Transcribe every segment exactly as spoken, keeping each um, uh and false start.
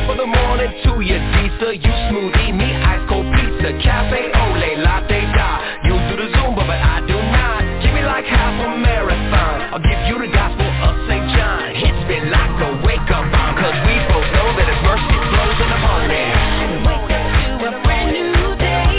of the morning to your Disa. You smoothie, me ice cold pizza, cafe ole, latte da. You do the Zumba, but I do not. Give me like half a marathon. I'll give you the gospel of Saint John. Hits me like the wake up bomb, cause we both know that his mercy flows in the morning. Wake up to a brand new day.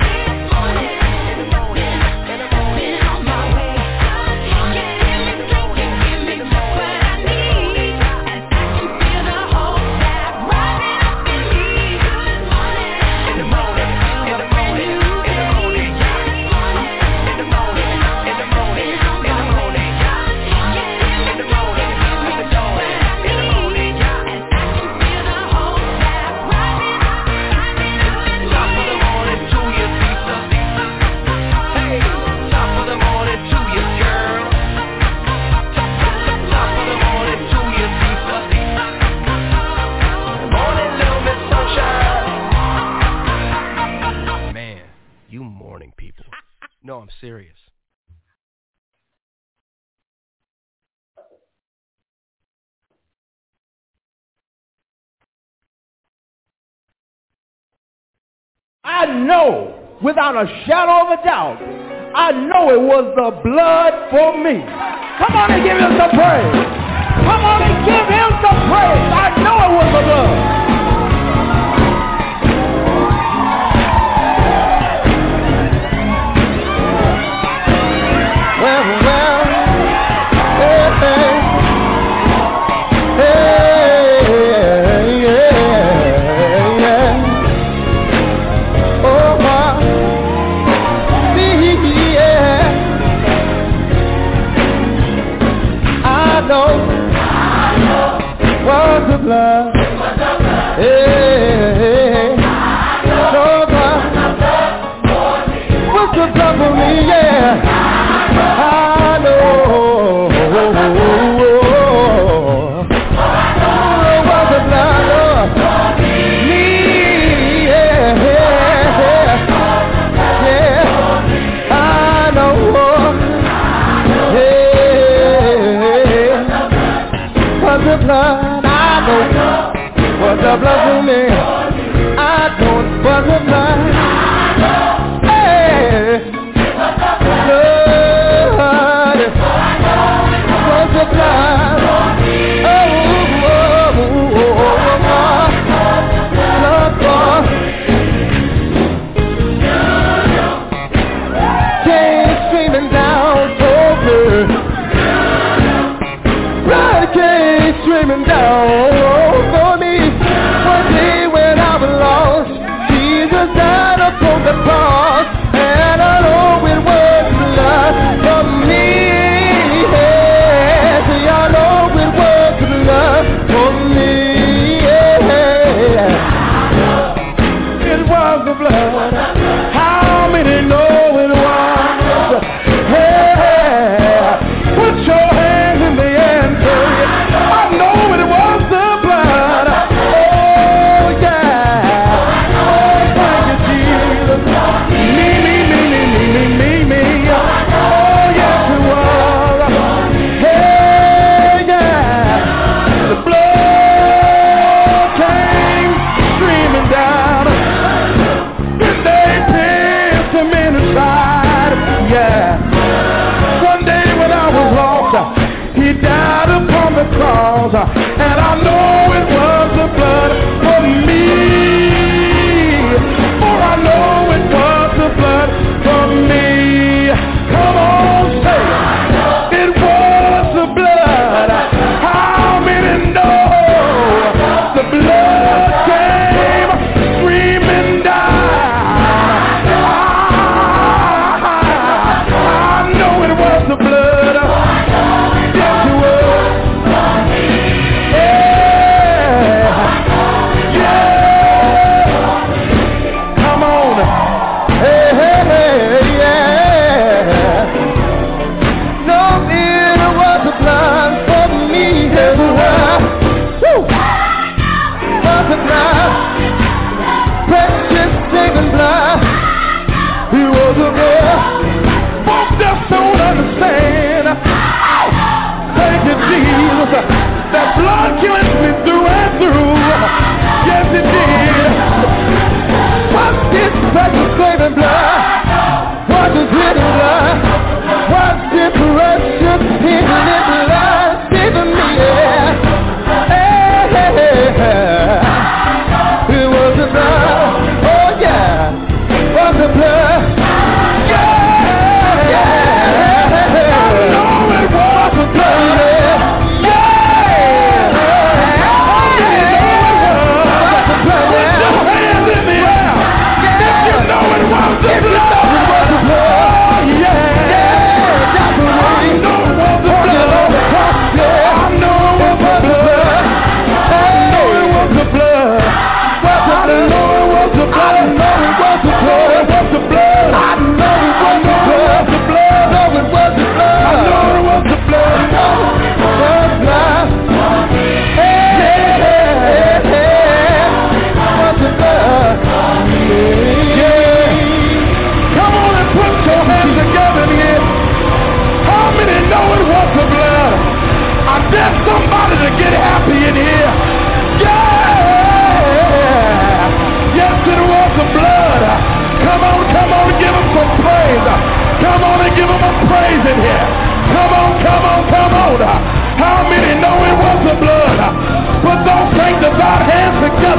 Been on my way. Give me strength, give me just what I need. And I can feel the hope that rising up in me. Good morning. In the morning, in the morning, in the morning, yeah. In the morning, in the morning, in the morning, yeah. In the morning, in the morning, in the morning, yeah. And I can feel the hope that rising up, rising up. Top of the morning to you, Lisa. Hey, top of the morning to you, girl. Top of the morning to you, Lisa. Morning, little Miss Sunshine. Man, you morning people. No, I'm serious. I know, without a shadow of a doubt, I know it was the blood for me. Come on and give him some praise. Come on and give him some praise. I know it was the blood. Well, well, hey, hey, hey, yeah, yeah. Oh, my, yeah. I know, was the blood. Hey, so blood, was the blood for me, yeah. I know, was the blood for me, yeah, yeah, yeah. I know, yeah, was the blood, I know, was the blood for me. I know, was the blood, hey, blood, was the blood, oh, oh, oh, oh, oh, blood for came streaming down so good. Blood came streaming down for me. One day when I was lost, Jesus died upon the cross, and I know it was blood for me. Yeah, see, I know it was blood for me. Yeah, it was the blood. How many know it was? Hey, put your hands in the air and say, I know it was the blood. Oh, yeah. Oh, thank you, Jesus. Me, me, me, me, me, me, me, me. Oh, yes, it was. Hey, yeah. The blood came streaming down. Then they pierced him in the side. Yeah. One day when I was lost, he died upon the cross, and I know it was the blood for me. For I know it was the blood for me. Come on, say it. It was the blood. How many know the blood came streaming down? I know it was the blood. Yes, it was. Yeah.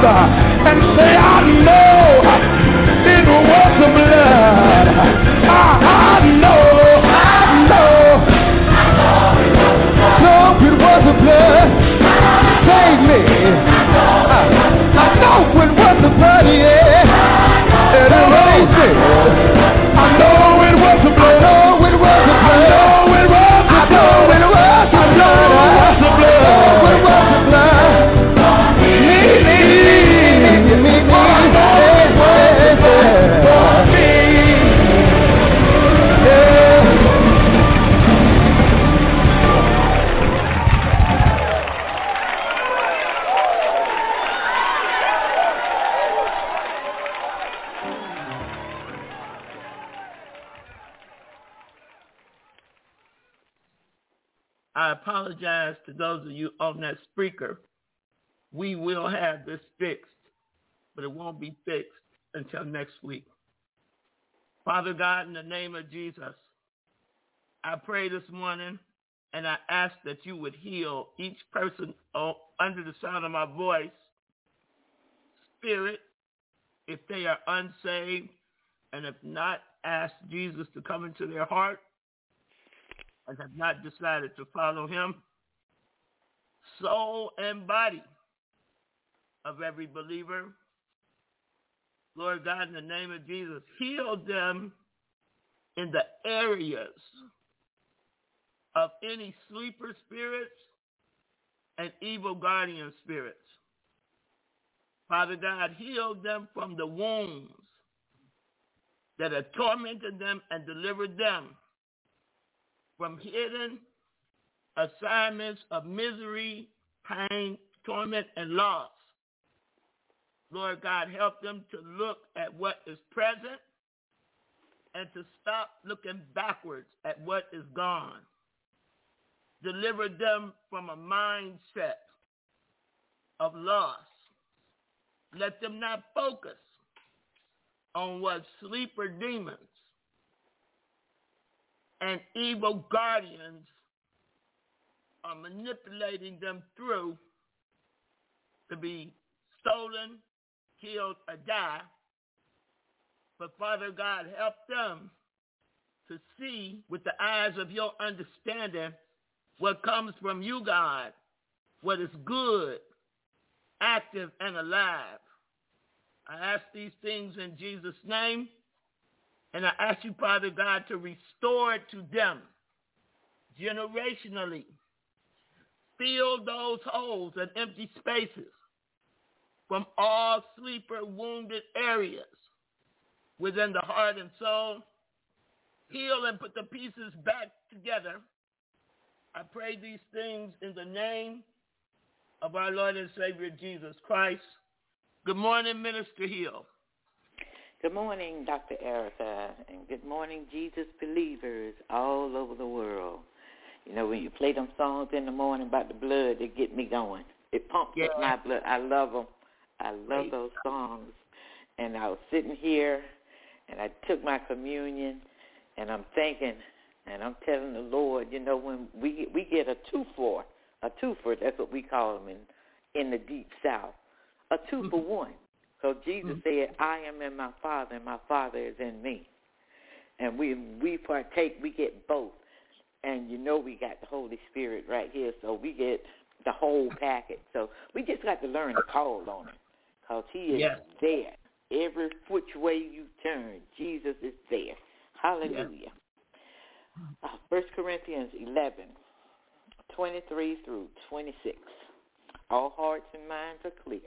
and say, I know it was the blood. I, I know, I know, know it was the blood. Save me. I, I know it was the blood, yeah. And it raised me. I know it was the blood. I know it was the blood. I know it was the blood. I know it was the blood. I know it was the blood. I know it was the blood. Me, me, me, me, me. I know it was the blood for me. Yeah. I apologize to those of you on that speaker. We will have this fixed, but it won't be fixed until next week. Father God, in the name of Jesus, I pray this morning and I ask that you would heal each person under the sound of my voice, spirit, if they are unsaved, and if not, ask Jesus to come into their heart, and have not decided to follow him, soul and body of every believer. Lord God, in the name of Jesus, heal them in the areas of any sleeper spirits and evil guardian spirits. Father God, heal them from the wounds that have tormented them and delivered them from hidden assignments of misery, pain, torment, and loss. Lord God, help them to look at what is present and to stop looking backwards at what is gone. Deliver them from a mindset of loss. Let them not focus on what sleeper demons and evil guardians are manipulating them through to be stolen, killed, or die. But Father God, help them to see with the eyes of your understanding what comes from you, God, what is good, active, and alive. I ask these things in Jesus' name. And I ask you, Father God, to restore it to them generationally. Fill those holes and empty spaces from all sleeper wounded areas within the heart and soul. Heal and put the pieces back together. I pray these things in the name of our Lord and Savior, Jesus Christ. Good morning, Minister Hill. Good morning, Doctor Erica, and good morning, Jesus believers all over the world. You know, when you play them songs in the morning about the blood, they get me going. It pumps Yeah. up my blood. I love them. I love those songs. And I was sitting here, and I took my communion, and I'm thinking, and I'm telling the Lord, you know, when we we get a two-for, a two-for, that's what we call them in, in the Deep South, a two-for-one. So Jesus said, I am in my Father, and my Father is in me. And we we partake, we get both. And you know we got the Holy Spirit right here, so we get the whole package. So we just got to learn to call on him, because he is yes. there. Every which way you turn, Jesus is there. Hallelujah. Yes. Uh, First Corinthians eleven, twenty-three through twenty-six. All hearts and minds are clear.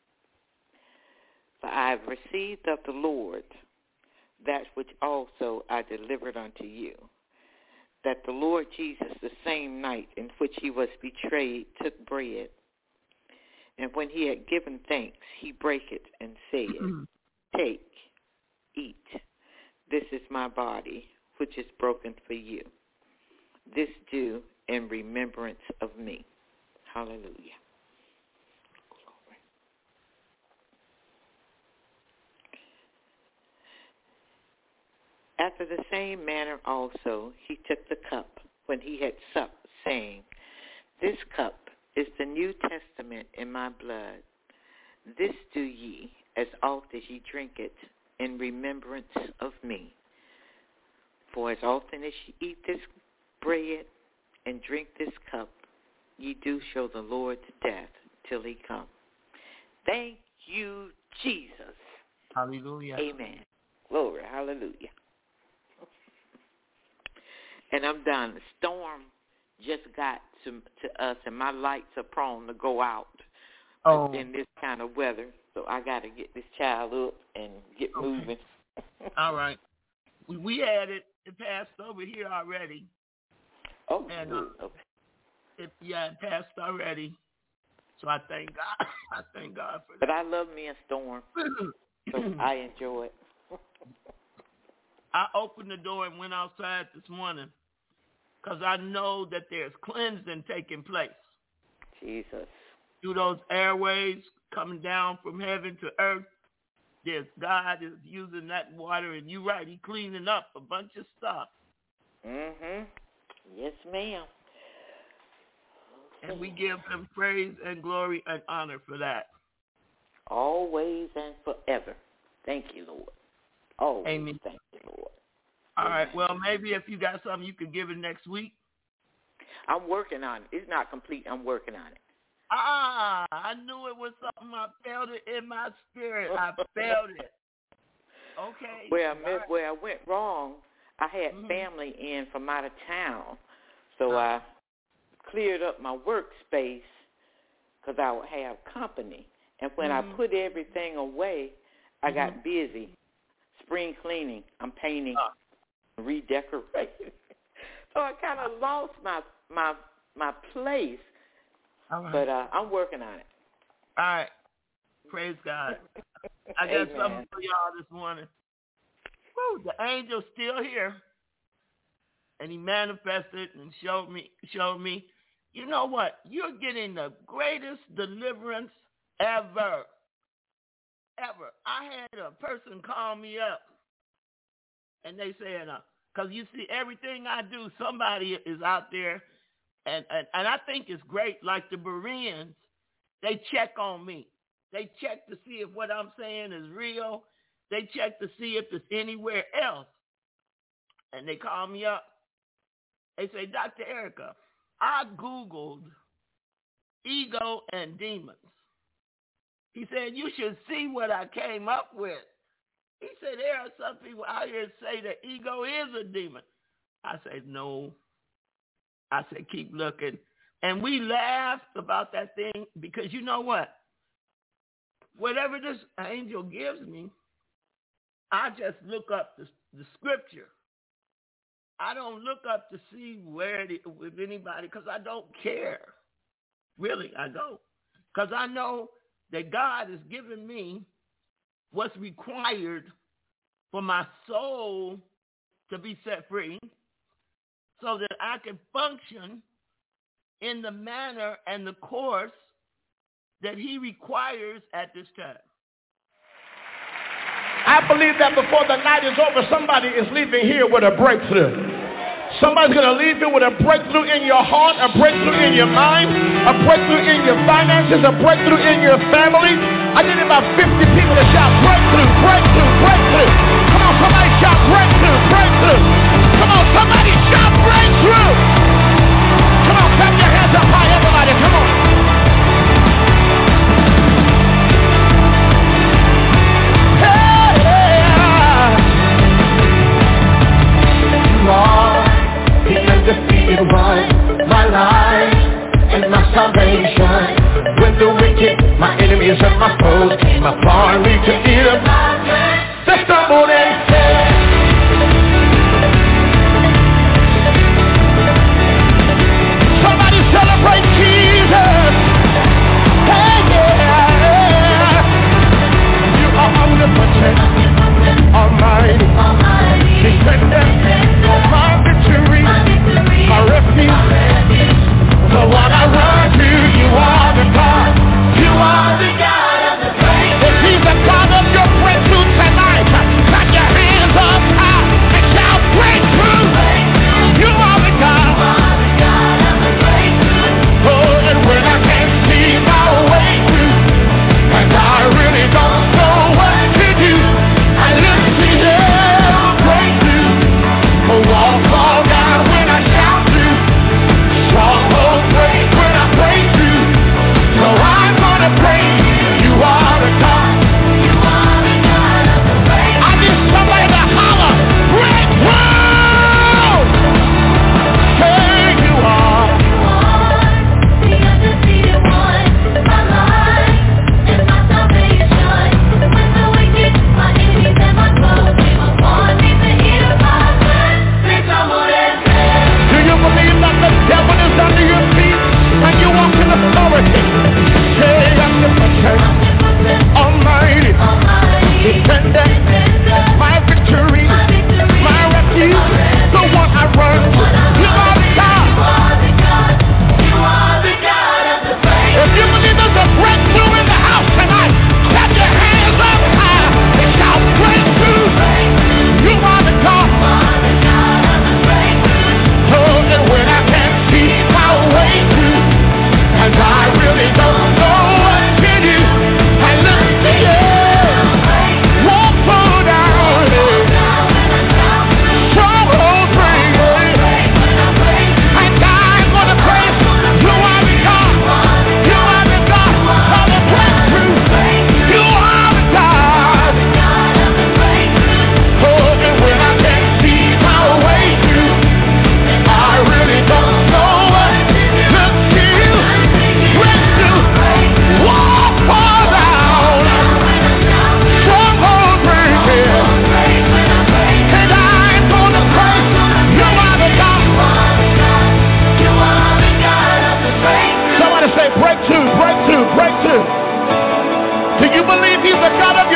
For I have received of the Lord that which also I delivered unto you, that the Lord Jesus, the same night in which he was betrayed, took bread. And when he had given thanks, he brake it and said, Take, eat. This is my body, which is broken for you. This do in remembrance of me. Hallelujah. After the same manner also he took the cup when he had supped, saying, This cup is the New Testament in my blood. This do ye as oft as ye drink it in remembrance of me. For as often as ye eat this bread and drink this cup, ye do show the Lord to death till he come. Thank you, Jesus. Hallelujah. Amen. Glory. Hallelujah. And I'm done. The storm just got to to us, and my lights are prone to go out oh. in this kind of weather. So I got to get this child up and get okay. moving. All right. We, we had it. It passed over here already. Oh, and, good. Uh, okay. it, yeah, it passed already. So I thank God. I thank God for that. But I love me a storm, so I enjoy it. I opened the door and went outside this morning because I know that there's cleansing taking place. Jesus. Through those airways coming down from heaven to earth, there's God is using that water, and you're right, he's cleaning up a bunch of stuff. Mm-hmm. Yes, ma'am. And we give him praise and glory and honor for that. Always and forever. Thank you, Lord. Always. Amen. Thank you, Lord. All Amen. right. Well, maybe if you got something, you could give it next week. I'm working on it. It's not complete. I'm working on it. Ah, I knew it was something. I felt it in my spirit. I felt it. Okay. Where I, All met, right. where I went wrong, I had mm-hmm. family in from out of town, so uh, I cleared up my workspace because I would have company. And when mm-hmm. I put everything away, I mm-hmm. got busy. Spring cleaning. I'm painting, uh, redecorating. So I kind of lost my my my place. All right. But uh, I'm working on it. All right. Praise God. I got Amen. something for y'all this morning. Woo, the angel's still here. And he manifested and showed me, showed me, you know what? You're getting the greatest deliverance ever. Ever. I had a person call me up. And they said, because uh, you see, everything I do, somebody is out there. And, and and I think it's great, like the Bereans, they check on me. They check to see if what I'm saying is real. They check to see if it's anywhere else. And they call me up. They say, Doctor Erica, I Googled ego and demons. He said, you should see what I came up with. He said, there are some people out here that say that ego is a demon. I said, no. I said, keep looking. And we laughed about that thing because you know what? Whatever this angel gives me, I just look up the, the scripture. I don't look up to see where it is with anybody because I don't care. Really, I don't. Because I know that God has given me what's required for my soul to be set free, so that I can function in the manner and the course that he requires at this time. I believe that before the night is over, somebody is leaving here with a breakthrough. Somebody's going to leave here with a breakthrough in your heart, a breakthrough in your mind, a breakthrough in your finances, a breakthrough in your family. I need about fifty people to shout breakthrough, breakthrough, breakthrough. Come on, somebody shout breakthrough, breakthrough. Come on, somebody shout breakthrough. Come on, clap your hands up high, everybody. Come on. Hey, yeah. You are the undefeated one, my life and my salvation. When the wicked, my enemies and my foes came upon me to eat up my flesh, they stumbled and fell. Somebody celebrate Jesus. Hey, yeah. You are omnipotent, almighty, defender, my victory, my refuge, the one I run to. You are the God, you are the God of the breakthrough. If he's a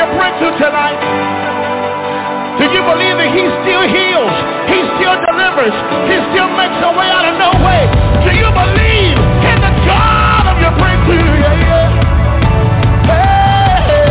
your breakthrough tonight? Do you believe that he still heals? He still delivers. He still makes a way out of no way. Do you believe in the God of your breakthrough? Yeah, yeah. Hey.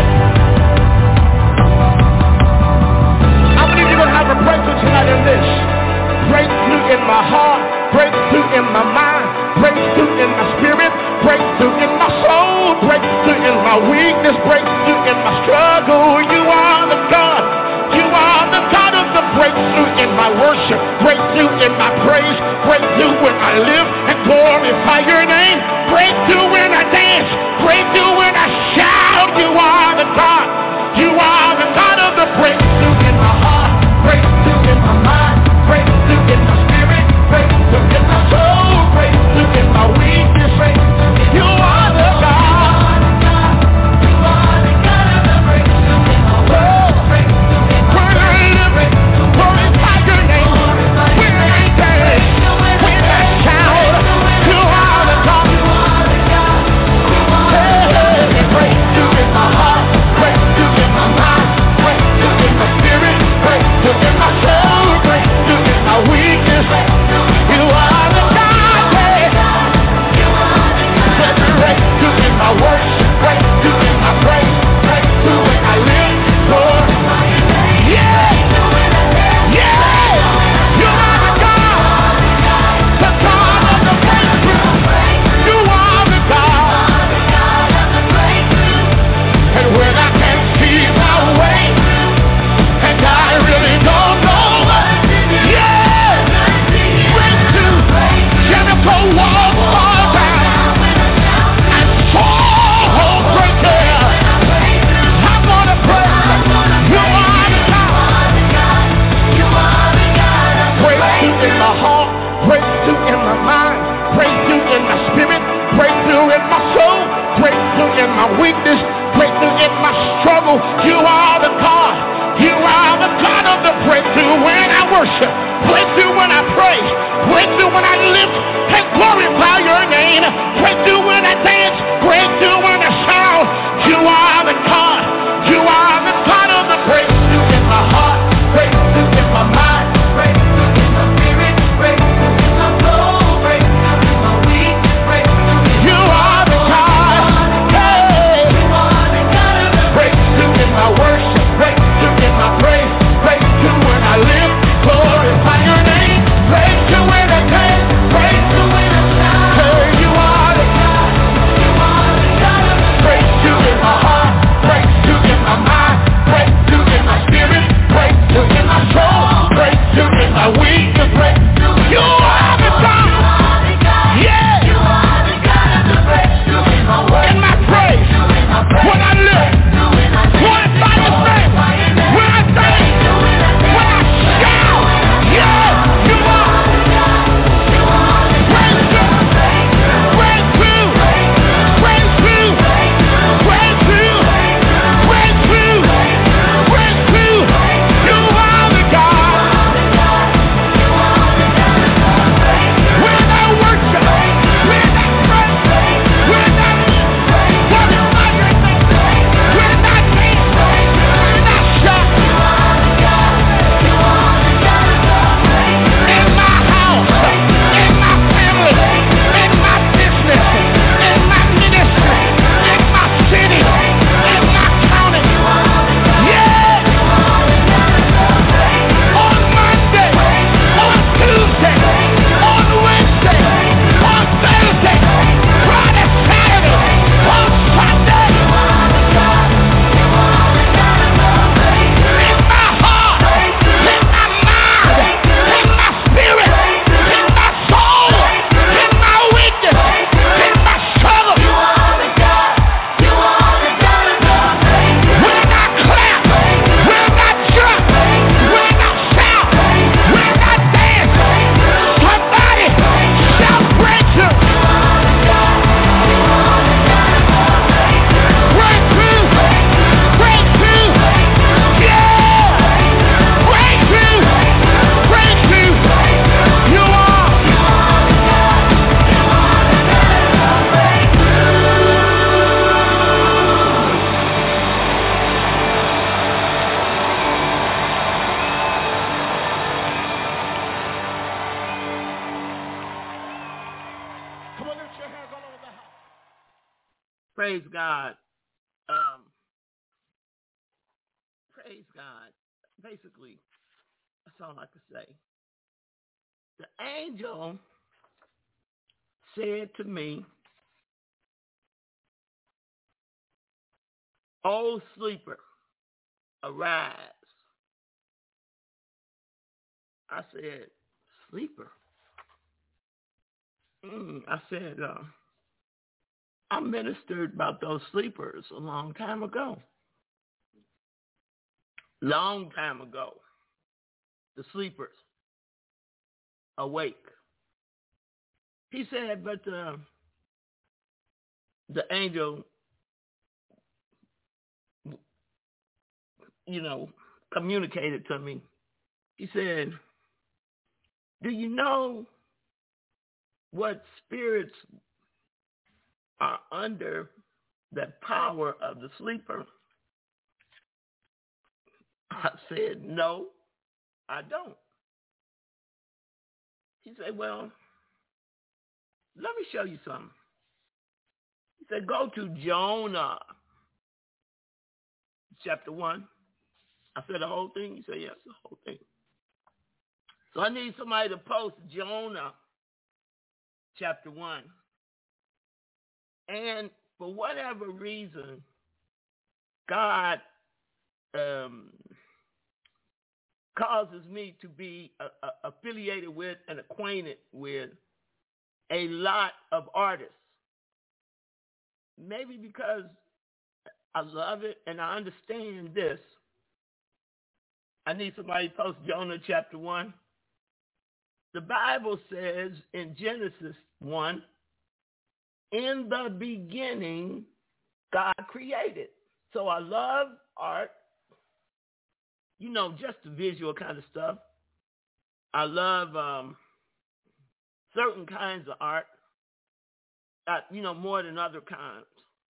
I believe you're going to have a breakthrough tonight in this. Breakthrough in my heart, breakthrough in my mind, breakthrough in my spirit, breakthrough in my soul, breakthrough in my weakness, breakthrough in my struggle. You are the God. You are the God of the breakthrough in my worship, breakthrough in my praise, breakthrough when I live and glorify your name, breakthrough when I dance, breakthrough when I shout. You are the God. You are the God of the breakthrough in my heart, breakthrough in my mind, breakthrough in my spirit, breakthrough in my soul, breakthrough in my weakness. You are the God. You are the God of the breakthrough in my world, breakthrough in my praise, glorify your name. When I dance, when I shout, you are the God. Hey, breakthrough in my heart, breakthrough in my mind, breakthrough in my spirit, breakthrough in my soul, breakthrough in my weakness. You are the God. Breakthrough in my worship, breakthrough in my praise, breakthrough when I live for. Yeah, yeah, you are the God, the God of the breakthrough. You are the God, and when I can't see my way, and I really don't know, yeah, breakthrough, Jericho walls fall down. Breakthrough in my heart, breakthrough in my mind, breakthrough in my spirit, breakthrough in my soul, breakthrough in my weakness, breakthrough in my struggle. You are the God. You are the God of the breakthrough when I worship, breakthrough when I praise, breakthrough when I lift and glorify your name, breakthrough when I dance, breakthrough when I shout. You are the God. You are the God of the breakthrough in my heart, breakthrough in my mind, breakthrough in my spirit, breakthrough in my soul, breakthrough in my weakness, breakthrough. You are the God. Hey, you are the God of the breakthrough in my worship, breakthrough in my praise, breakthrough when I live, glorify your name, breakthrough when I dance, breakthrough when I shout. Hey, you are the God. praise God. Um, praise God. Basically, that's all I could say. The angel said to me, "O sleeper, arise." I said, "Sleeper?" Mm, I said, uh, I ministered about those sleepers a long time ago. Long time ago. The sleepers. Awake. He said, but uh, the angel, you know, communicated to me. He said, do you know what spirits are under the power of the sleeper? I said, no, I don't. He said, well, let me show you something. He said, go to Jonah, chapter one. I said the whole thing? He said, yes, the whole thing. So I need somebody to post Jonah, chapter one. And for whatever reason, God um, causes me to be a, a, affiliated with and acquainted with a lot of artists. Maybe because I love it and I understand this. I need somebody to post Jonah chapter one. The Bible says in Genesis one, in the beginning, God created. So I love art, you know, just the visual kind of stuff. I love um, certain kinds of art, uh, you know, more than other kinds.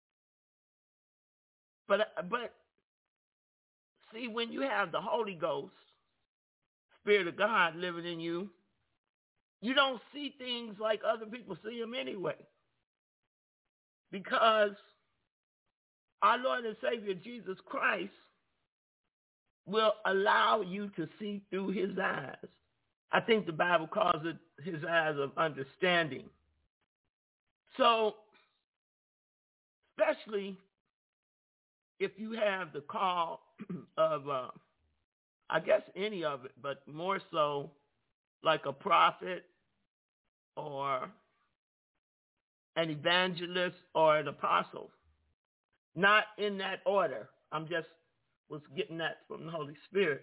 But, but see, when you have the Holy Ghost, Spirit of God living in you, you don't see things like other people see them anyway. Because our Lord and Savior Jesus Christ will allow you to see through his eyes. I think the Bible calls it his eyes of understanding. So, especially if you have the call of, uh, I guess any of it, but more so like a prophet or an evangelist or an apostle. Not in that order. I'm just was getting that from the Holy Spirit.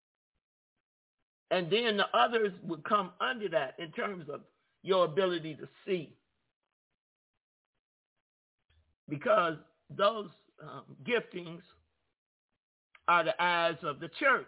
And then the others would come under that in terms of your ability to see. Because those um, giftings are the eyes of the church.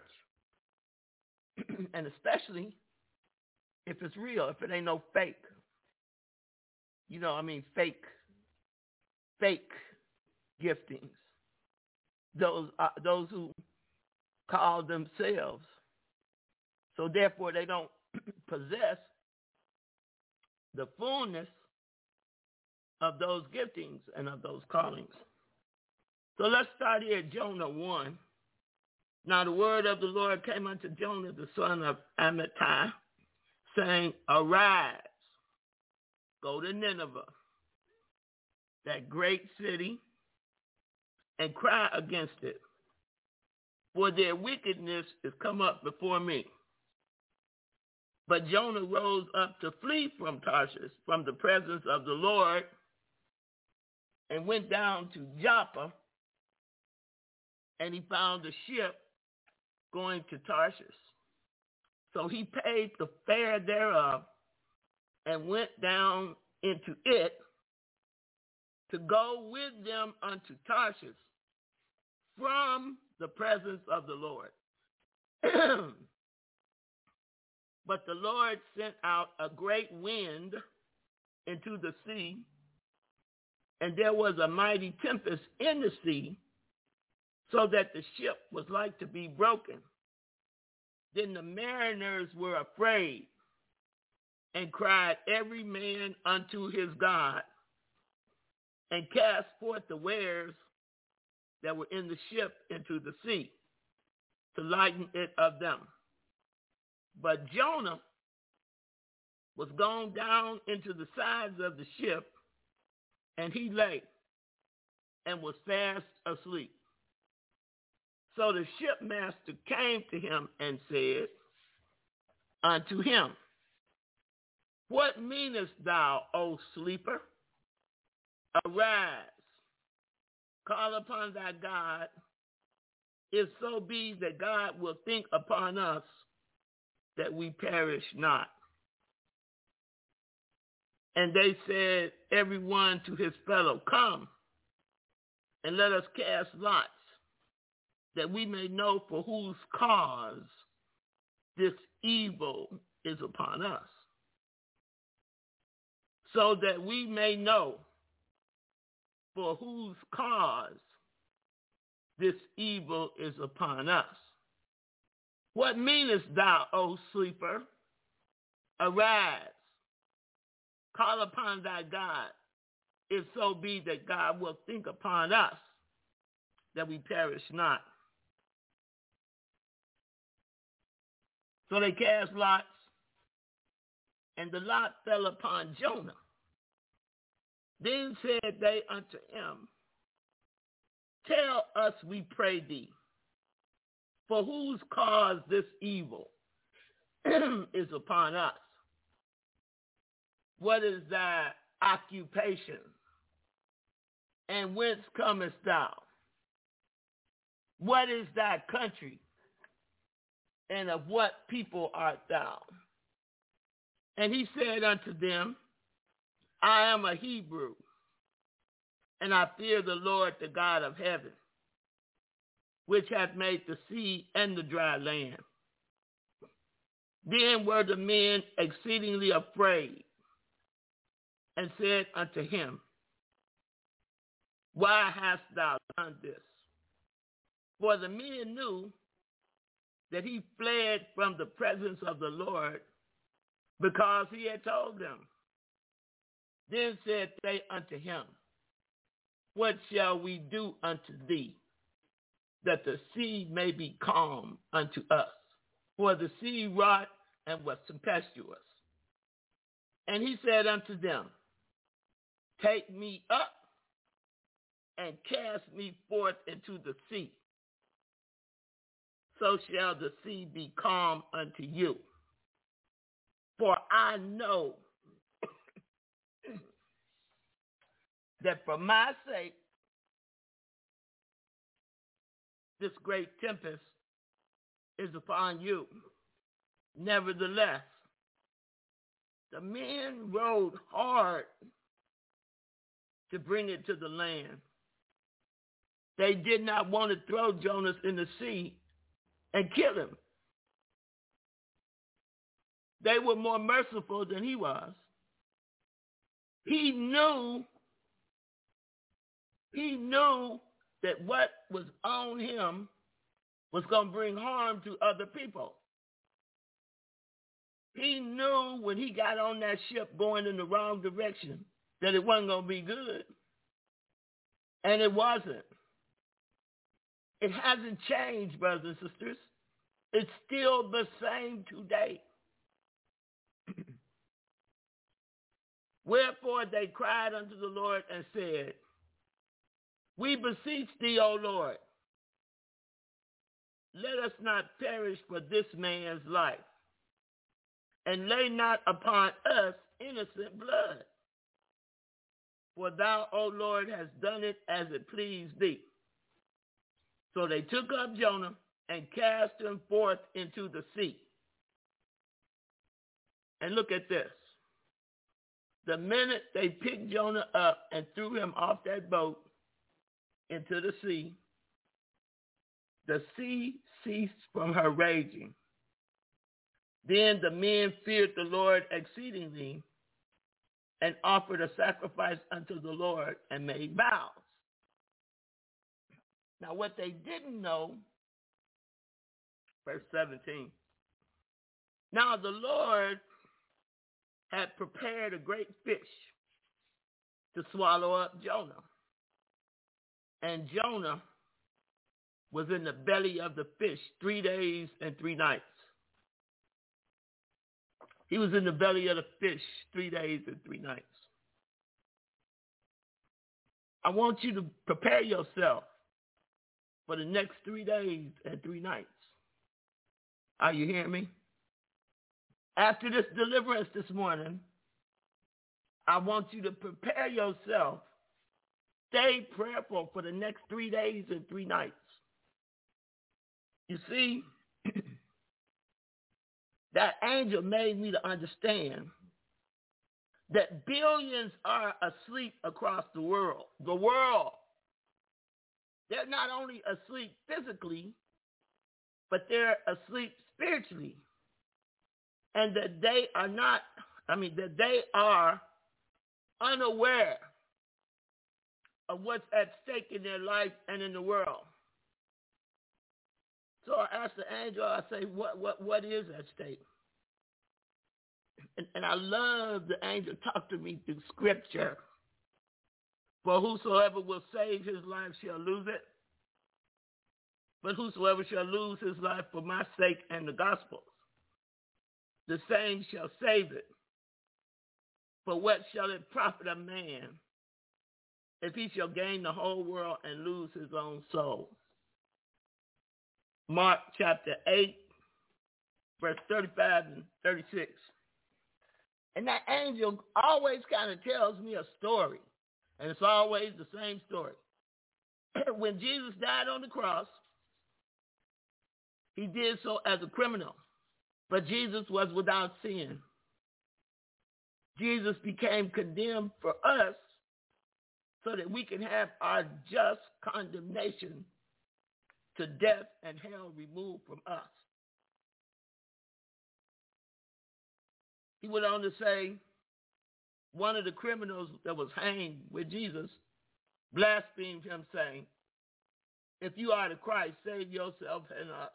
And especially if it's real, if it ain't no fake. You know, I mean, fake, fake giftings. Those uh, those who call themselves. So therefore, they don't possess the fullness of those giftings and of those callings. So let's start here at Jonah one. Now the word of the Lord came unto Jonah, the son of Amittai, saying, arise, go to Nineveh, that great city, and cry against it, for their wickedness is come up before me. But Jonah rose up to flee from Tarshish, from the presence of the Lord, and went down to Joppa, and he found a ship going to Tarshish. So he paid the fare thereof and went down into it to go with them unto Tarshish from the presence of the Lord. But the Lord sent out a great wind into the sea, and there was a mighty tempest in the sea, so that the ship was like to be broken. Then the mariners were afraid and cried every man unto his God. and cast forth the wares that were in the ship into the sea, to lighten it of them. But Jonah was gone down into the sides of the ship, and he lay and was fast asleep. So the shipmaster came to him and said unto him, What meanest thou, O sleeper? Arise, call upon thy God, if so be that God will think upon us that we perish not. And they said, every one to his fellow, Come, and let us cast lots, that we may know for whose cause this evil is upon us, so that we may know for whose cause this evil is upon us. What meanest thou, O sleeper? Arise, call upon thy God, if so be that God will think upon us, that we perish not. So they cast lots, and the lot fell upon Jonah. Then said they unto him, Tell us, we pray thee, for whose cause this evil is upon us. What is thy occupation, and whence comest thou? What is thy country, and of what people art thou? And he said unto them, I am a Hebrew, and I fear the Lord, the God of heaven, which hath made the sea and the dry land. Then were the men exceedingly afraid, and said unto him, Why hast thou done this? For the men knew that he fled from the presence of the Lord, because he had told them. Then said they unto him, What shall we do unto thee, that the sea may be calm unto us? For the sea wrought and was tempestuous. And he said unto them, Take me up and cast me forth into the sea. So shall the sea be calm unto you. For I know that for my sake this great tempest is upon you. Nevertheless, the men rowed hard to bring it to the land. They did not want to throw Jonas in the sea and kill him. They were more merciful than he was. He knew, he knew that what was on him was going to bring harm to other people. He knew when he got on that ship going in the wrong direction that it wasn't going to be good. And it wasn't. It hasn't changed, brothers and sisters. It's still the same today. Wherefore they cried unto the Lord and said, We beseech thee, O Lord, let us not perish for this man's life, and lay not upon us innocent blood. For thou, O Lord, hast done it as it pleased thee. So they took up Jonah and cast him forth into the sea. And look at this. The minute they picked Jonah up and threw him off that boat into the sea, the sea ceased from her raging. Then the men feared the Lord exceedingly and offered a sacrifice unto the Lord and made vows. Now what they didn't know, verse seventeen, now the Lord had prepared a great fish to swallow up Jonah. And Jonah was in the belly of the fish three days and three nights. He was in the belly of the fish three days and three nights. I want you to prepare yourself for the next three days and three nights. Are you hearing me? After this deliverance this morning, I want you to prepare yourself. Stay prayerful for the next three days and three nights. You see, that angel made me to understand that billions are asleep across the world. The world. They're not only asleep physically, but they're asleep spiritually. And that they are not, I mean, that they are unaware of what's at stake in their life and in the world. So I asked the angel, I say, what what what is at stake? And, and I love the angel talk to me through scripture. For whosoever will save his life shall lose it. But whosoever shall lose his life for my sake and the gospel, the same shall save it. For what shall it profit a man if he shall gain the whole world and lose his own soul? Mark chapter eight, verse thirty-five and thirty-six. And that angel always kind of tells me a story. And it's always the same story. When Jesus died on the cross, he did so as a criminal. But Jesus was without sin. Jesus became condemned for us so that we can have our just condemnation to death and hell removed from us. He went on to say, one of the criminals that was hanged with Jesus blasphemed him, saying, if you are the Christ, save yourself and us.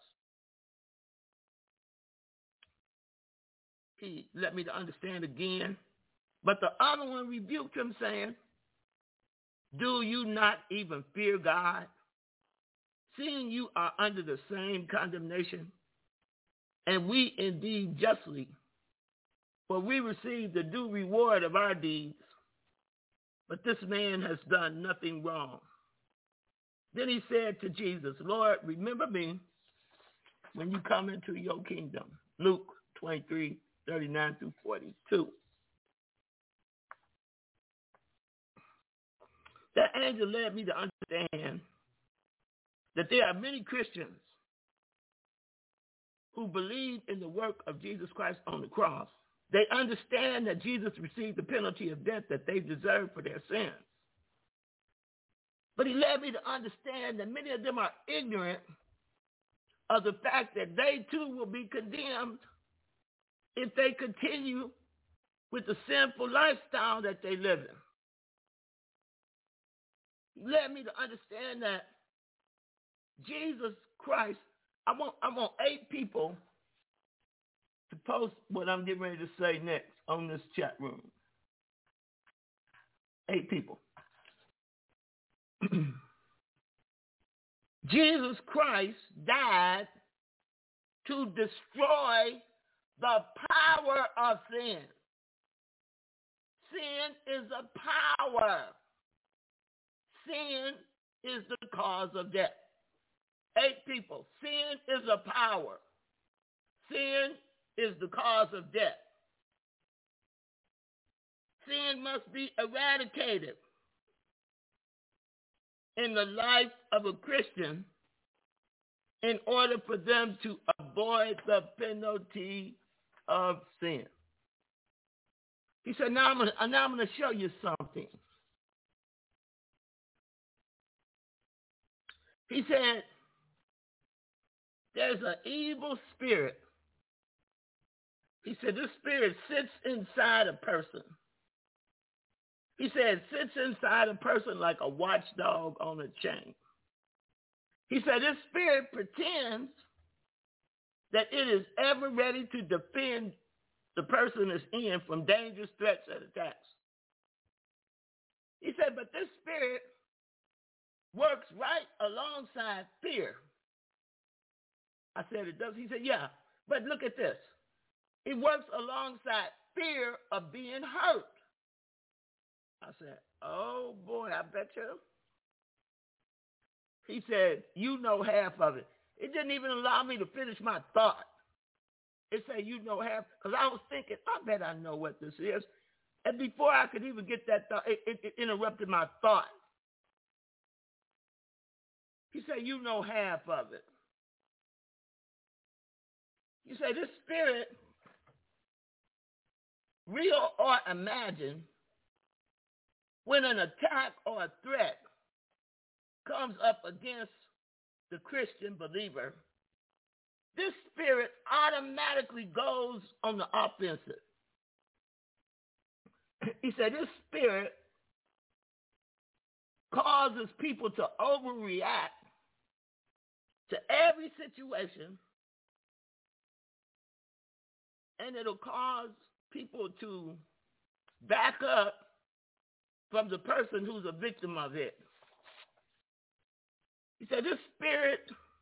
He let me to understand again. But the other one rebuked him, saying, do you not even fear God, seeing you are under the same condemnation? And we indeed justly, for we receive the due reward of our deeds. But this man has done nothing wrong. Then he said to Jesus, Lord, remember me when you come into your kingdom. Luke twenty-three, thirty-nine through forty-two. That angel led me to understand that there are many Christians who believe in the work of Jesus Christ on the cross. They understand that Jesus received the penalty of death that they deserve for their sins. But he led me to understand that many of them are ignorant of the fact that they too will be condemned if they continue with the sinful lifestyle that they live in. He led me to understand that Jesus Christ, I want, I want eight people to post what I'm getting ready to say next on this chat room. Eight people. Jesus Christ died to destroy the power of sin. Sin is a power. Sin is the cause of death. Eight people. Sin is a power. Sin is the cause of death. Sin must be eradicated in the life of a Christian in order for them to avoid the penalty of sin. He said, now I'm gonna, now I'm going to show you something. He said, there's an evil spirit. He said, this spirit sits inside a person. He said, sits inside a person like a watchdog on a chain. He said, this spirit pretends that it is ever ready to defend the person is in from dangerous threats and attacks. He said, but this spirit works right alongside fear. I said, it does? He said, yeah. But look at this. It works alongside fear of being hurt. I said, oh, boy, I bet you. He said, you know half of it. It didn't even allow me to finish my thought. It said, you know half, because I was thinking, I bet I know what this is. And before I could even get that thought, it, it, it interrupted my thought. He said, you know half of it. You say, this spirit, real or imagined, when an attack or a threat comes up against the Christian believer, this spirit automatically goes on the offensive. He said this spirit causes people to overreact to every situation, and it'll cause people to back up from the person who's a victim of it. He said this spirit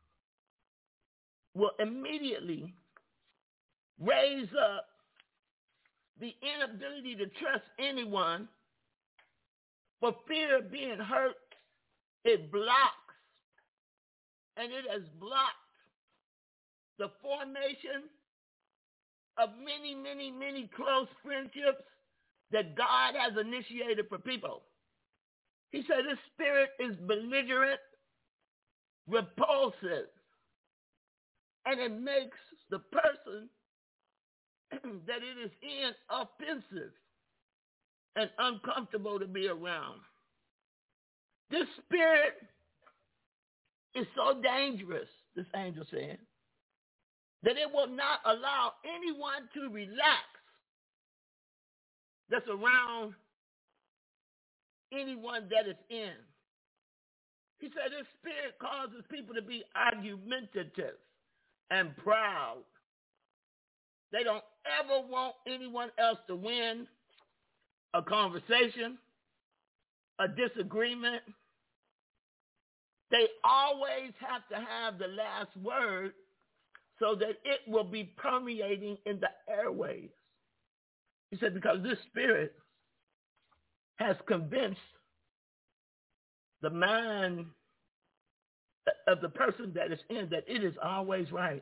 will immediately raise up the inability to trust anyone for fear of being hurt. It blocks, and it has blocked the formation of many, many, many close friendships that God has initiated for people. He said this spirit is belligerent, repulsive, and it makes the person that it is in offensive and uncomfortable to be around. This spirit is so dangerous, this angel said, that it will not allow anyone to relax that's around anyone that is in. He said this spirit causes people to be argumentative and proud. They don't ever want anyone else to win a conversation, a disagreement. They always have to have the last word so that it will be permeating in the airways. He said because this spirit has convinced the mind of the person that is in that it is always right.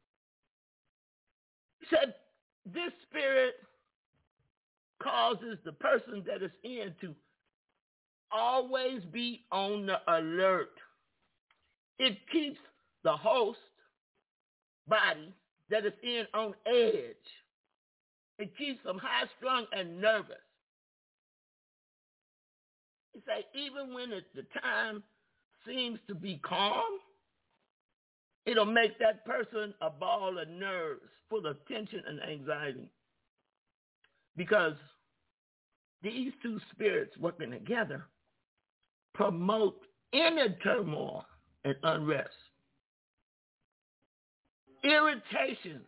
He said this spirit causes the person that is in to always be on the alert. It keeps the host body that is in on edge. It keeps them high-strung and nervous. He said even when it, the time seems to be calm, it'll make that person a ball of nerves, full of tension and anxiety. Because these two spirits working together promote inner turmoil and unrest. Irritation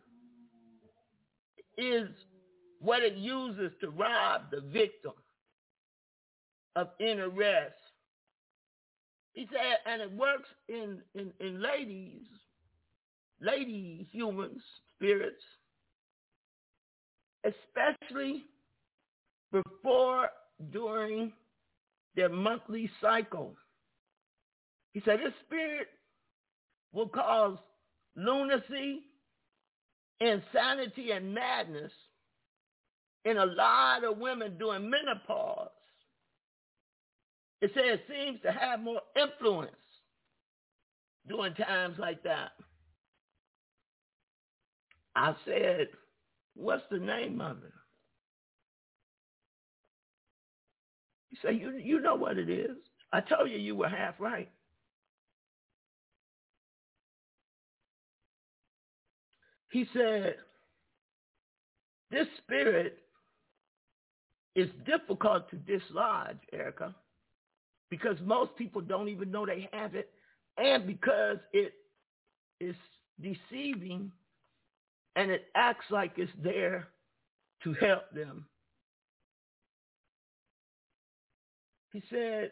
is what it uses to rob the victim of inner rest. He said, and it works in, in, in ladies, ladies, humans, spirits, especially before, during their monthly cycle. He said this spirit will cause lunacy, insanity, and madness in a lot of women during menopause. It said it seems to have more influence during times like that. I said, what's the name of it? He said, you, you know what it is. I told you you were half right. He said, this spirit is difficult to dislodge, Erica, because most people don't even know they have it, and because it is deceiving and it acts like it's there to help them. He said,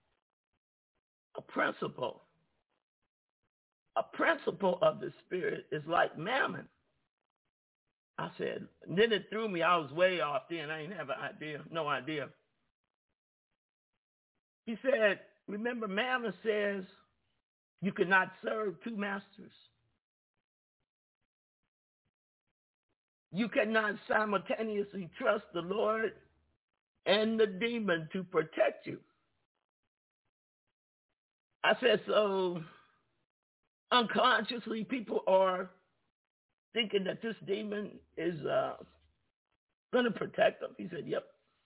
a principle. A principle of the Spirit is like mammon. I said, and then it threw me. I was way off then. I didn't have an idea, no idea. He said, remember, mammon says you cannot serve two masters. You cannot simultaneously trust the Lord and the demon to protect you. I said, so unconsciously people are thinking that this demon is uh, going to protect them. He said, yep.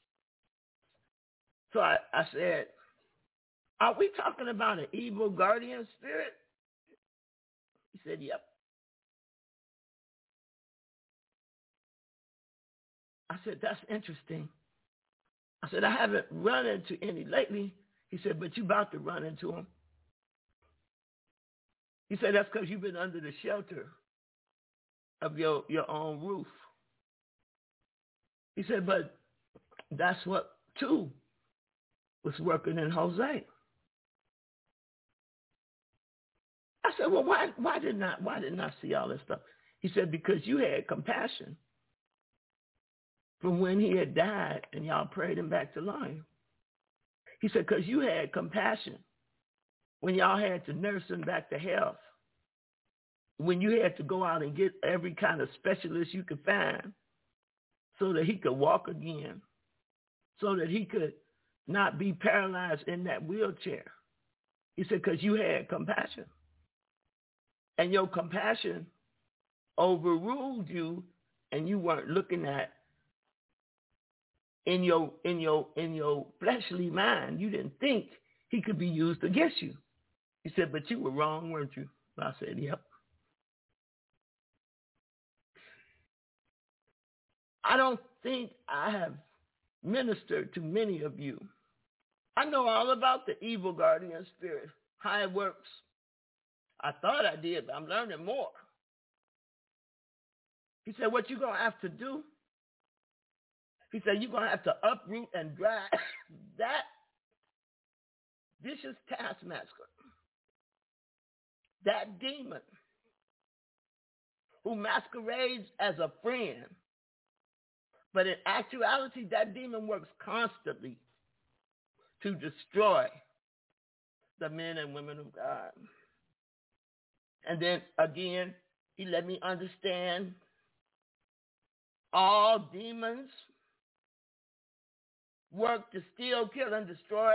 So I, I said, are we talking about an evil guardian spirit? He said, yep. I said, that's interesting. I said, I haven't run into any lately. He said, but you about to run into them. He said, that's because you've been under the shelter of your, your own roof. He said, but that's what, too, was working in Jose. I said, well, why, why didn't I, why didn't I see all this stuff? He said, because you had compassion from when he had died and y'all prayed him back to life. He said, because you had compassion when y'all had to nurse him back to health, when you had to go out and get every kind of specialist you could find so that he could walk again, so that he could not be paralyzed in that wheelchair. He said, because you had compassion. And your compassion overruled you, and you weren't looking at in your in your in your fleshly mind. You didn't think he could be used against you. He said, but you were wrong, weren't you? I said, yep. I don't think I have ministered to many of you. I know all about the evil guardian spirit, how it works. I thought I did, but I'm learning more. He said, what you're going to have to do, he said, you're going to have to uproot and drive that vicious taskmaster, that demon who masquerades as a friend. But in actuality, that demon works constantly to destroy the men and women of God. And then again, he let me understand all demons work to steal, kill, and destroy.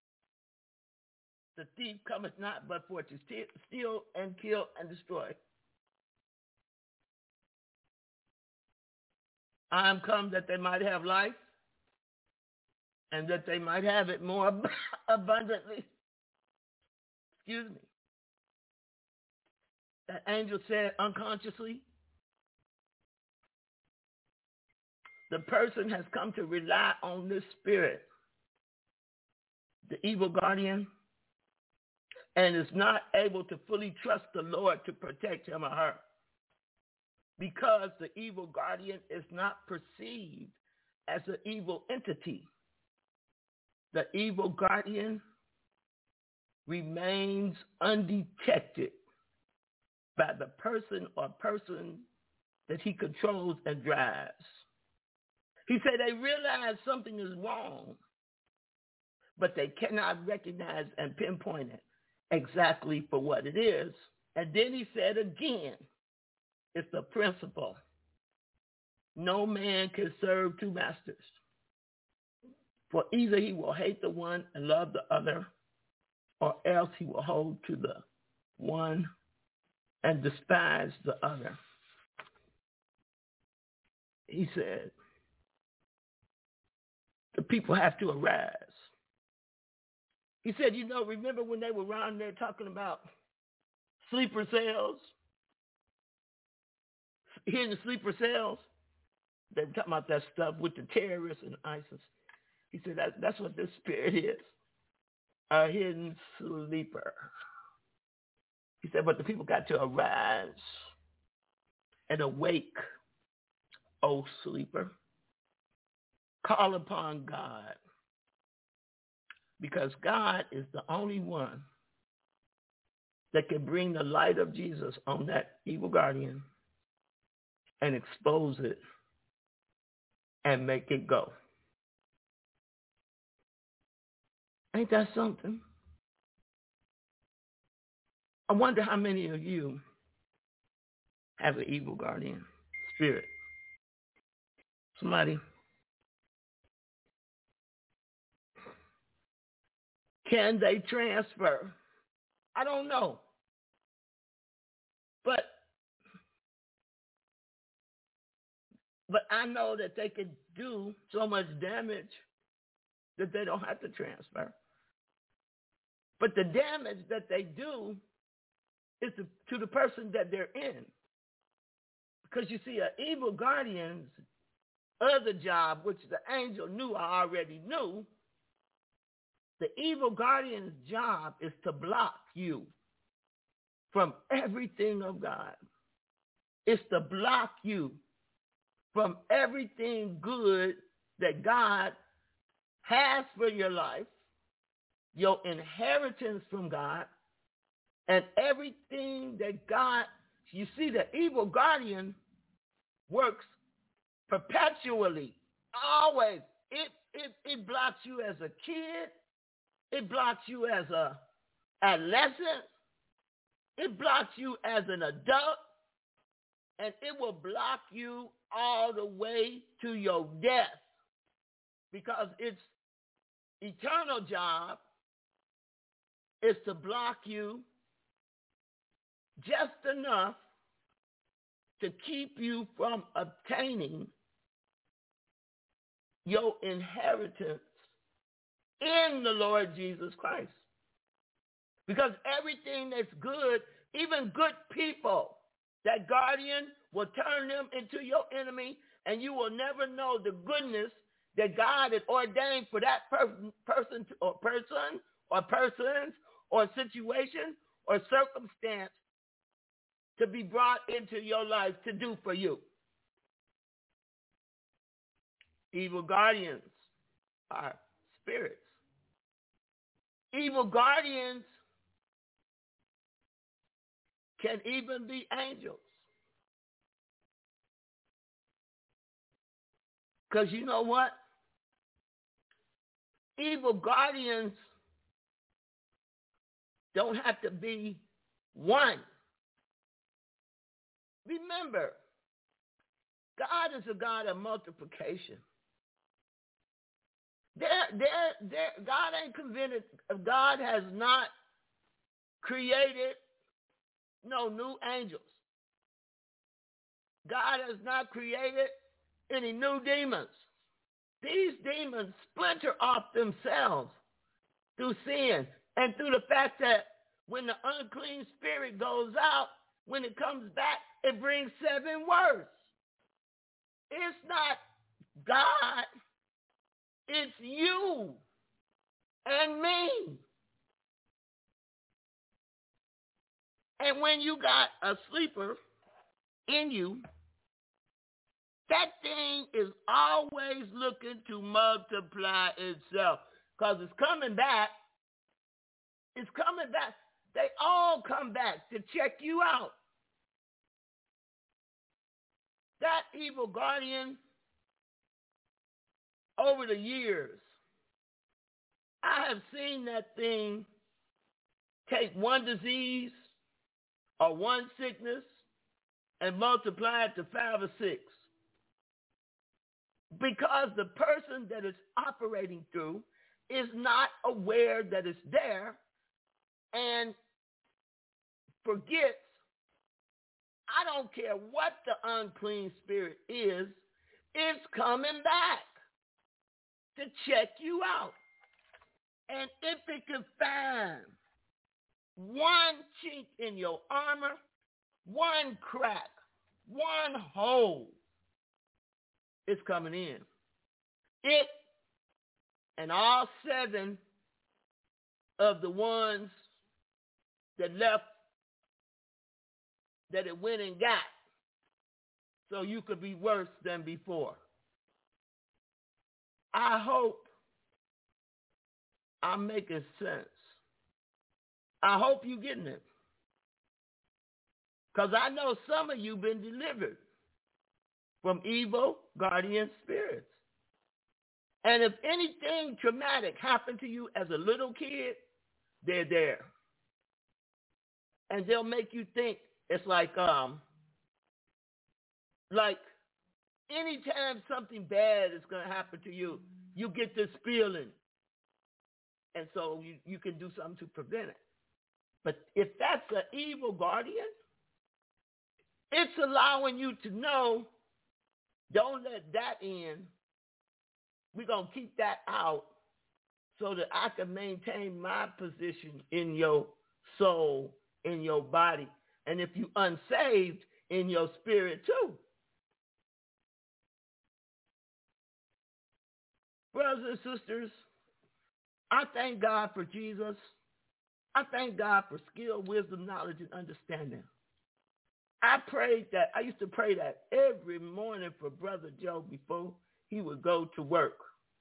The thief cometh not but for to steal and kill and destroy. I am come that they might have life and that they might have it more ab- abundantly. Excuse me. That angel said unconsciously, the person has come to rely on this spirit, the evil guardian, and is not able to fully trust the Lord to protect him or her, because the evil guardian is not perceived as an evil entity. The evil guardian remains undetected by the person or person that he controls and drives. He said they realize something is wrong, but they cannot recognize and pinpoint it exactly for what it is. And then he said again, it's the principle. No man can serve two masters. For either he will hate the one and love the other, or else he will hold to the one and despise the other. He said, the people have to arise. He said, you know, remember when they were around there talking about sleeper cells? Hidden sleeper cells? They were talking about that stuff with the terrorists and ISIS. He said, that, that's what this spirit is, a hidden sleeper. He said, but the people got to arise and awake, O sleeper. Call upon God. Because God is the only one that can bring the light of Jesus on that evil guardian and expose it and make it go. Ain't that something? I wonder how many of you have an evil guardian spirit. Somebody. Can they transfer? I don't know. But but I know that they could do so much damage that they don't have to transfer. But the damage that they do is to, to the person that they're in. Because you see, an evil guardian's other job, which the angel knew, I already knew, the evil guardian's job is to block you from everything of God. It's to block you from everything good that God has for your life, your inheritance from God, and everything that God, you see, the evil guardian works perpetually, always. It, it, it blocks you as a kid. It blocks you as a adolescent. It blocks you as an adult. And it will block you all the way to your death. Because its eternal job is to block you just enough to keep you from obtaining your inheritance in the Lord Jesus Christ. Because everything that's good, even good people, that guardian will turn them into your enemy, and you will never know the goodness that God had ordained for that per- person or person or persons or situation or circumstance to be brought into your life to do for you. Evil guardians are spirits. Evil guardians can even be angels. Because you know what? Evil guardians don't have to be one. Remember, God is a God of multiplication. There, there, there, God ain't convinced. God has not created no new angels. God has not created any new demons. These demons splinter off themselves through sin and through the fact that when the unclean spirit goes out, when it comes back, it brings seven words. It's not God. It's you and me. And when you got a sleeper in you, that thing is always looking to multiply itself because it's coming back. It's coming back. They all come back to check you out. That evil guardian, over the years, I have seen that thing take one disease or one sickness and multiply it to five or six. Because the person that it's operating through is not aware that it's there and forgets, I don't care what the unclean spirit is, it's coming back to check you out. And if it can find one chink in your armor, one crack, one hole, it's coming in. It and all seven of the ones that left that it went and got so you could be worse than before. I hope I'm making sense. I hope you're getting it. Because I know some of you been delivered from evil guardian spirits. And if anything traumatic happened to you as a little kid, they're there. And they'll make you think it's like, um, like anytime something bad is going to happen to you, you get this feeling. And so you, you can do something to prevent it. But if that's an evil guardian, it's allowing you to know, don't let that in. We're going to keep that out so that I can maintain my position in your soul, in your body. And if you unsaved, in your spirit too. Brothers and sisters, I thank God for Jesus. I thank God for skill, wisdom, knowledge, and understanding. I prayed that, I used to pray that every morning for Brother Joe before he would go to work.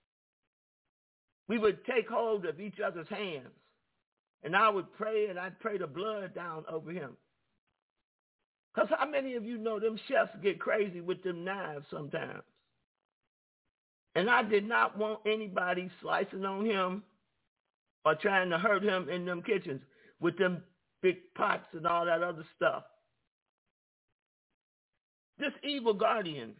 We would take hold of each other's hands, and I would pray, and I'd pray the blood down over him. Because how many of you know them chefs get crazy with them knives sometimes? And I did not want anybody slicing on him or trying to hurt him in them kitchens with them big pots and all that other stuff. This evil guardian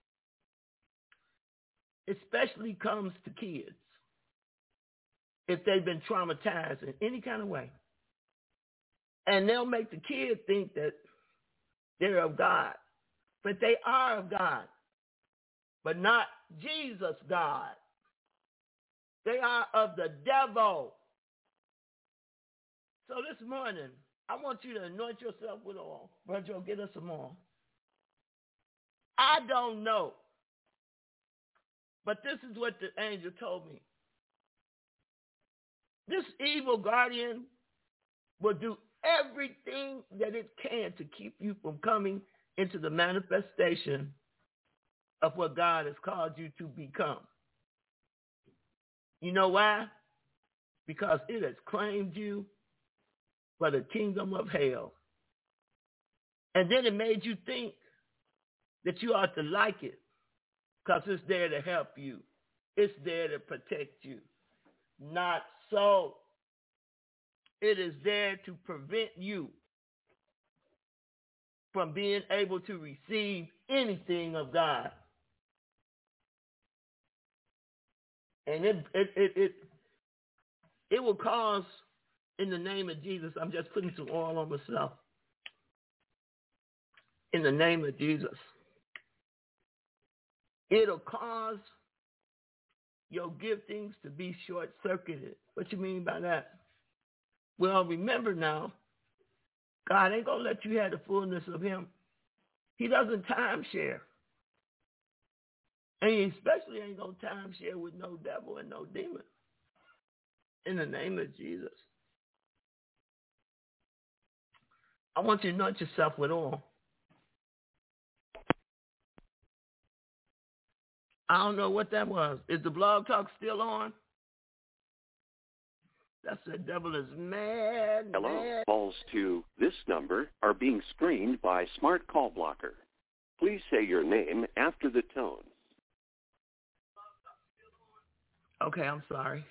especially comes to kids if they've been traumatized in any kind of way. And they'll make the kid think that they're of God. But they are of God. But not Jesus God. They are of the devil. So this morning, I want you to anoint yourself with oil. Brother Joe, get us some oil. I don't know. But this is what the angel told me. This evil guardian will do everything that it can to keep you from coming into the manifestation of what God has called you to become. You know why? Because it has claimed you for the kingdom of hell. And then it made you think that you ought to like it because it's there to help you. It's there to protect you. Not so. It is there to prevent you from being able to receive anything of God. And it it it it, it will cause, in the name of Jesus, I'm just putting some oil on myself. In the name of Jesus. It'll cause your giftings to be short-circuited. What you mean by that? Well, remember now, God ain't going to let you have the fullness of him. He doesn't timeshare. And he especially ain't going to timeshare with no devil and no demon. In the name of Jesus. I want you to anoint yourself with oil. I don't know what that was. Is the blog talk still on? That's the devil is mad. Hello. Mad. Calls to this number are being screened by Smart Call Blocker. Please say your name after the tone. Okay, I'm sorry.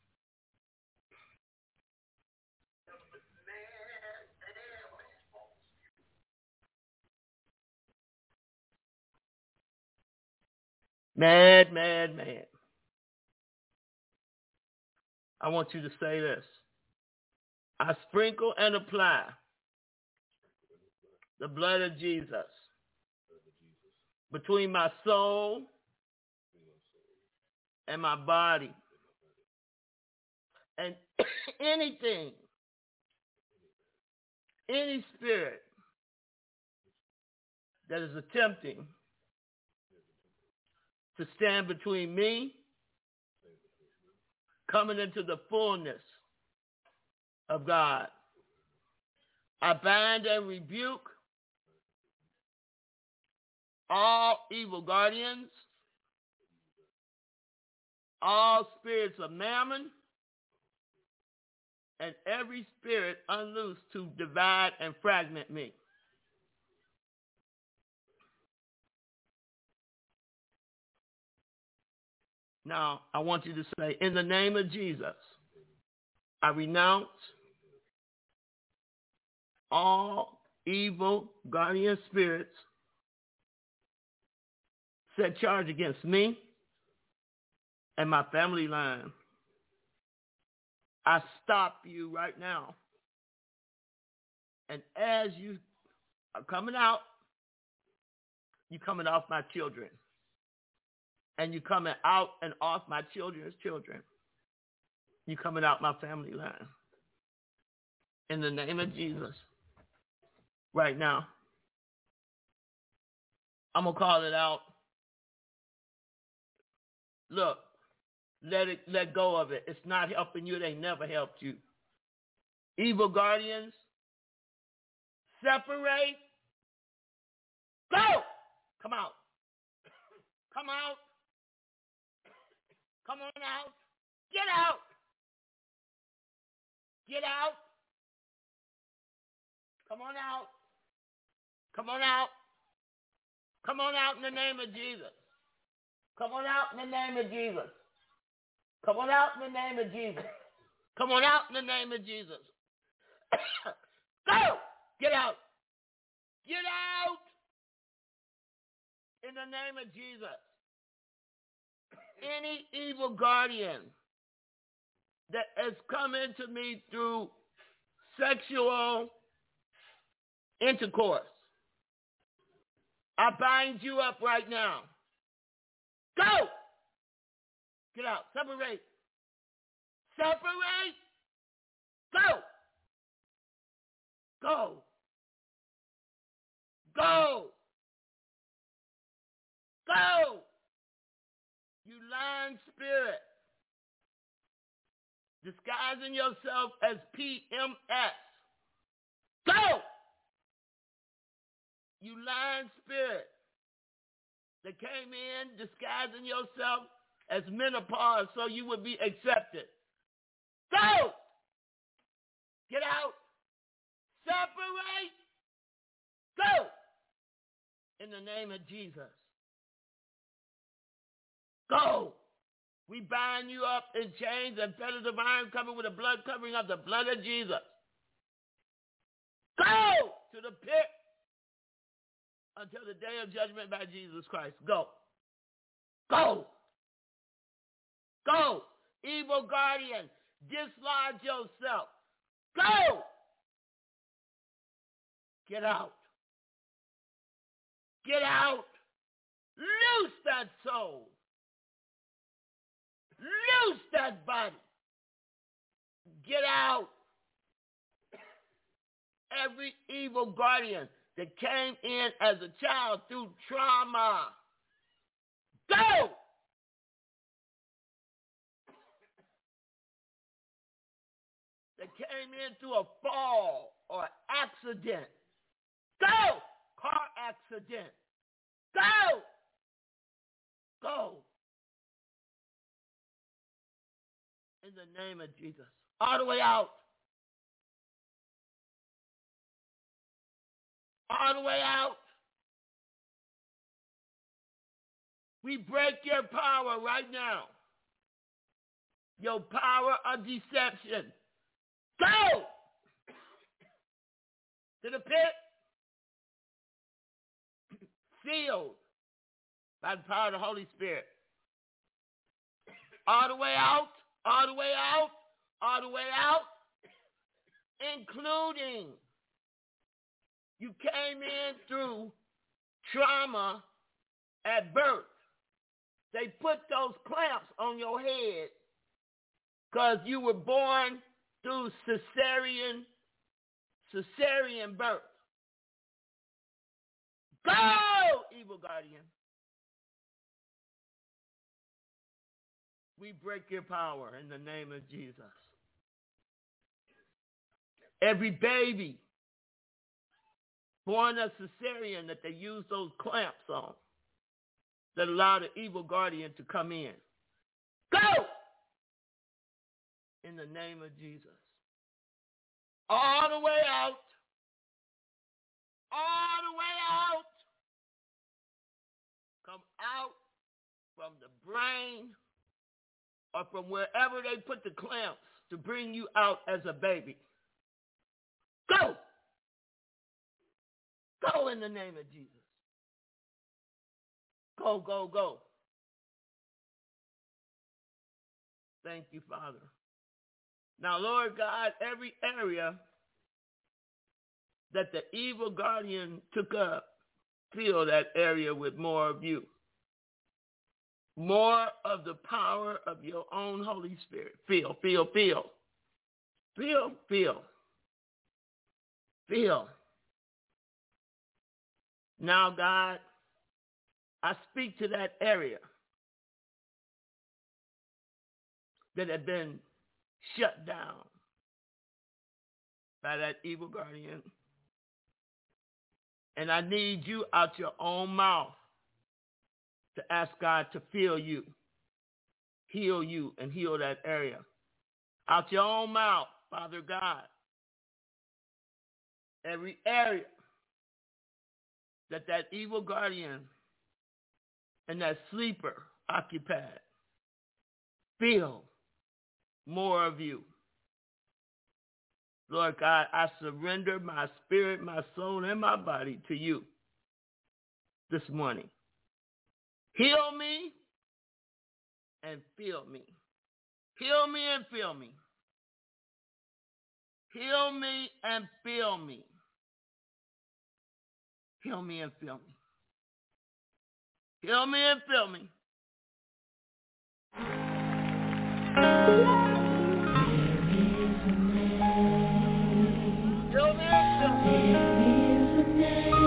Mad, mad, mad. I want you to say this. I sprinkle and apply the blood of Jesus between my soul and my body. And anything, any spirit that is attempting to stand between me coming into the fullness of God, I bind and rebuke all evil guardians, all spirits of mammon, and every spirit unloosed to divide and fragment me. Now, I want you to say, in the name of Jesus, I renounce all evil guardian spirits set charge against me and my family line. I stop you right now. And as you are coming out, you're coming off my children. And you're coming out and off my children's children. You're coming out my family line. In the name of Jesus. Right now. I'm going to call it out. Look, let it, let go of it. It's not helping you. They never helped you. Evil guardians, separate. Go! Come out. Come out. Come on out. Get out. Get out. Come on out. Come on out. Come on out in the name of Jesus. Come on out in the name of Jesus. Come on out in the name of Jesus. Come on out in the name of Jesus. Go! Get out. Get out! In the name of Jesus. Any evil guardian that has come into me through sexual intercourse, I bind you up right now. Go! Get out. Separate. Separate. Go. Go. Go. Go. You lying spirit. Disguising yourself as P M S. Go. You lying spirit that came in disguising yourself as menopause so you would be accepted. Go! Get out. Separate. Go! In the name of Jesus. Go! We bind you up in chains and fetters of iron covered with the blood covering of the blood of Jesus. Go to the pit until the day of judgment by Jesus Christ. Go. Go. Go. Evil guardian, dislodge yourself. Go. Get out. Get out. Loose that soul. Loose that body. Get out. Every evil guardian that came in as a child through trauma. Go! That came in through a fall or accident. Go! Car accident. Go! Go! In the name of Jesus. All the way out. All the way out. We break your power right now. Your power of deception. Go! To the pit. Sealed by the power of the Holy Spirit. All the way out. All the way out. All the way out. Including you came in through trauma at birth. They put those clamps on your head because you were born through cesarean, cesarean birth. Go, evil guardian. We break your power in the name of Jesus. Every baby born a cesarean that they use those clamps on that allow the evil guardian to come in. Go! In the name of Jesus. all the way out, all the way out. Come out from the brain or from wherever they put the clamps to bring you out as a baby. Go. Go in the name of Jesus. Go, go, go. Thank you, Father. Now, Lord God, every area that the evil guardian took up, fill that area with more of you. More of the power of your own Holy Spirit. Feel, feel, feel. Feel, feel. Feel. Now, God, I speak to that area that had been shut down by that evil guardian. And I need you out your own mouth to ask God to fill you, heal you, and heal that area. Out your own mouth, Father God. Every area that that evil guardian and that sleeper occupied, feel more of you. Lord God, I surrender my spirit, my soul, and my body to you this morning. Heal me and feel me. Heal me and feel me. Heal me and feel me. Heal me and feel me. Heal me and feel me. Heal me and feel me.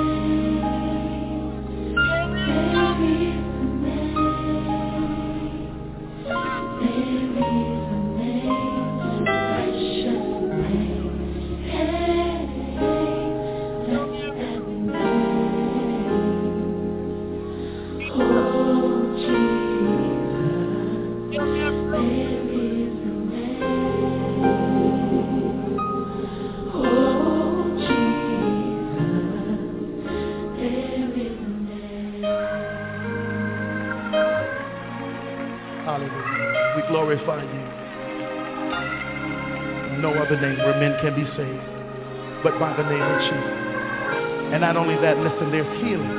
Hallelujah. We glorify you. No other name where men can be saved but by the name of Jesus. And not only that, listen, there's healing.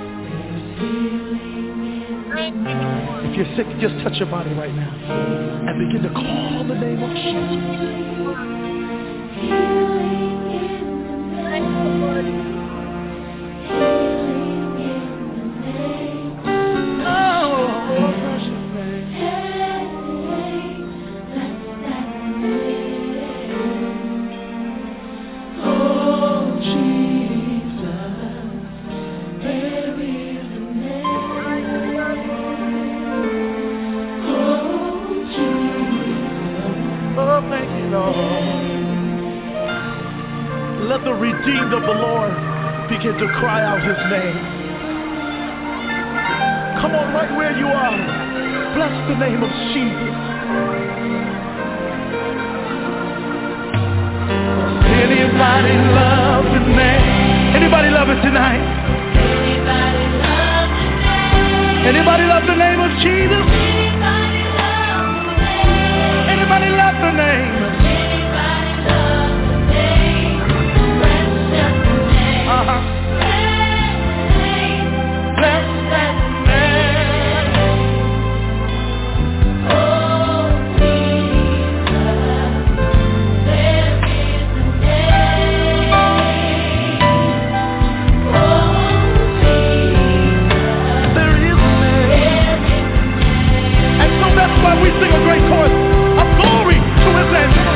If you're sick, just touch your body right now and begin to call the name of Jesus. Let the redeemed of the Lord begin to cry out his name. Come on, right where you are. Bless the name of Jesus. Anybody love the name? Anybody love it tonight? Anybody love the name? Anybody love the name of Jesus? Anybody love the name? Anybody love the name? Uh-huh. Bless that name. Oh, Jesus, there is a name. Oh, Jesus, There is a name. there is a name. And so that's why we sing a great chorus of glory to his name.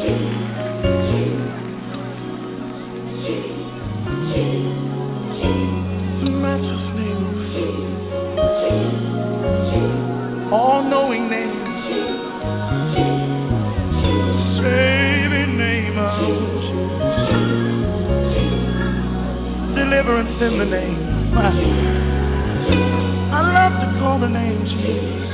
All-knowing name, saving name of deliverance in the name. I love to call the name Jesus.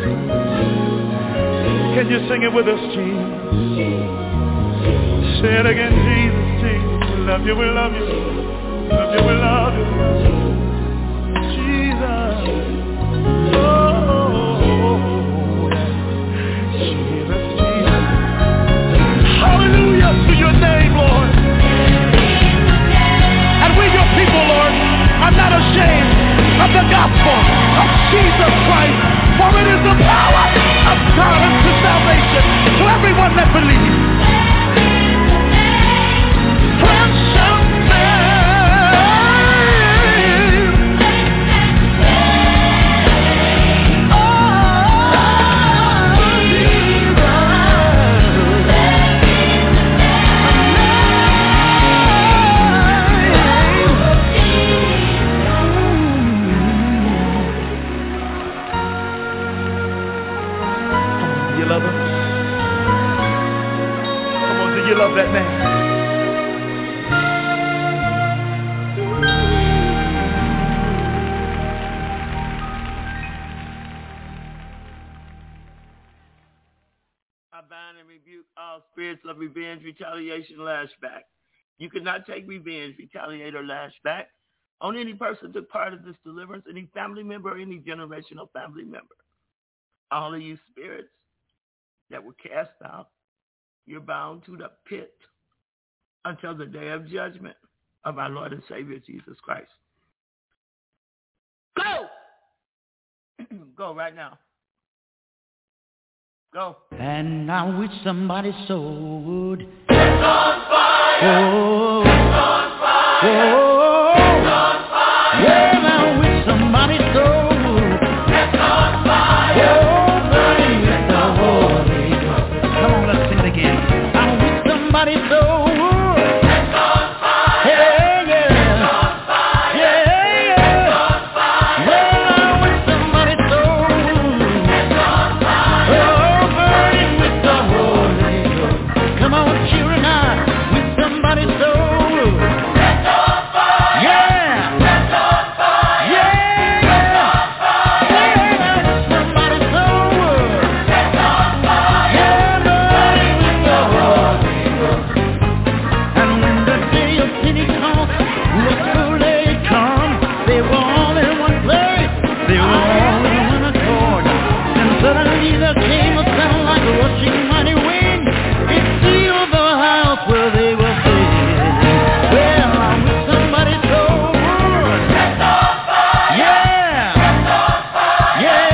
Can you sing it with us, Jesus? Say it again, Jesus, Jesus. We love you, we love you, love you, we love you, Jesus. Hallelujah to your name, Lord. And we, your people, Lord, are not ashamed of the gospel of Jesus Christ, for it is the power of God unto salvation to everyone that believes. Precious you love that name. I bind and rebuke all spirits of revenge, retaliation, lashback. You cannot take revenge, retaliate, or lashback on any person who took part of this deliverance, any family member, or any generational family member. All of you spirits that were cast out, you're bound to the pit until the day of judgment of our Lord and Savior, Jesus Christ. Go! Go right now. Go. And I wish somebody so would. It's on fire! Oh, It's on fire! oh, It's on fire! yeah, I wish somebody so would. It's on fire! Oh, burning with the Holy Ghost. Come on, let's sing it again. I wish somebody so would. It's on fire! Yeah, yeah. It's on fire! Yeah, yeah. It's on fire! Well, I wish somebody so would. It's on fire! Oh, burning with the Holy Ghost. Come on, children, I wish somebody so would. It's on fire! Yeah. It's on fire! Yeah. It's on fire! Yeah, I wish somebody so would. It's on fire! Yeah, burning with the Holy Ghost. And when the day of Pentecost was fully come, they were all in one place, they were all in one accord. And suddenly there came a sound like a rushing mighty wind. It filled the house where they were sitting. Well, I wish somebody so would. It's on fire! Yeah, It's on fire! yeah.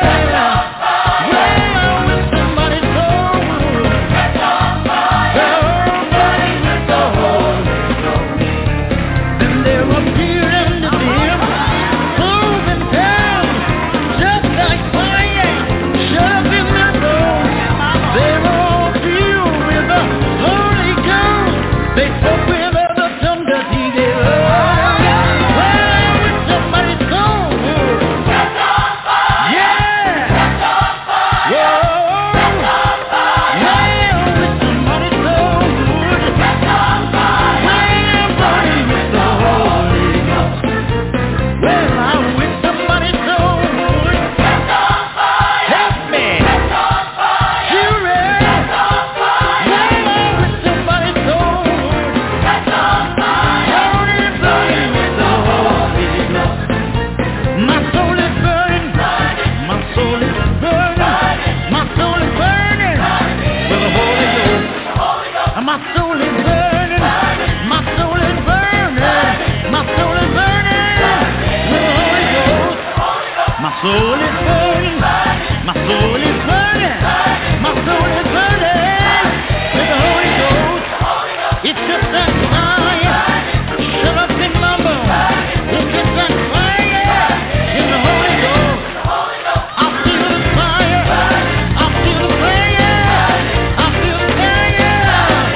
Well, I wish somebody so would. It's on fire! Oh, burning with the Holy Ghost. And there appeared unto them cloven tongues, just like fire, shut up in their bones. They were all filled with the Holy Ghost. They spoke with other tongues as he did. Well, with somebody so would. It's on fire! Yeah. It's on fire! Whoa. It's on fire! Well, with somebody so would. It's on fire! Well, burning with the Holy Ghost. Well, I wish somebody so would. It's on fire! Help me. It's on fire! Children. It's on fire! Well, I wish somebody so would. It's on fire! Burning, burning with the Holy Ghost. My soul is burning. My soul is burning. My soul is burning with the Holy Ghost. Holy Ghost! My soul is burning. My soul is burning. My soul is burning with the Holy Ghost. My soul is burning. My soul is burning. My soul is burning with the Holy Ghost. It's just that fire shut up in my bones. It's just that fire in the Holy Ghost. I feel the fire. I feel the fire. I feel the fire.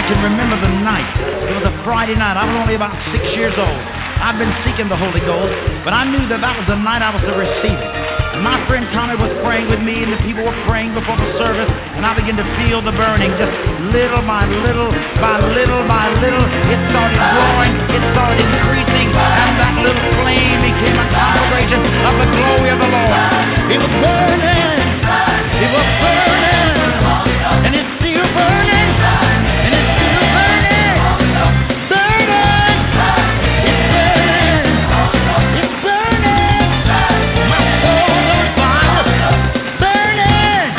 can remember the night. It was a Friday night. I was only about six years old. I've been seeking the Holy Ghost, but I knew that that was the night I was to receive it. And my friend Tommy was praying with me, and the people were praying before the service, and I began to feel the burning. Just little by little, by little by little, it started growing, it started increasing, and that little flame became a conflagration of the glory of the Lord. It was burning, it was burning, and it's still burning, and it's still burning, burning, it's burning, it's burning, my soul on fire, burning,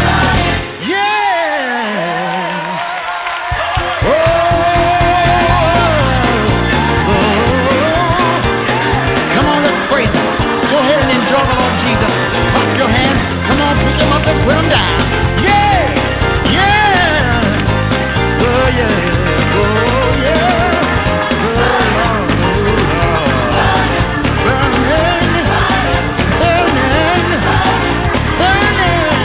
yeah, oh, oh, come on, let's praise Him. Go ahead and enjoy the Lord Jesus. Clap your hands, come on, pick Him up and put Him down, yeah, yeah, oh yeah, oh yeah, oh Lord, oh Lord, burning, burning, burning,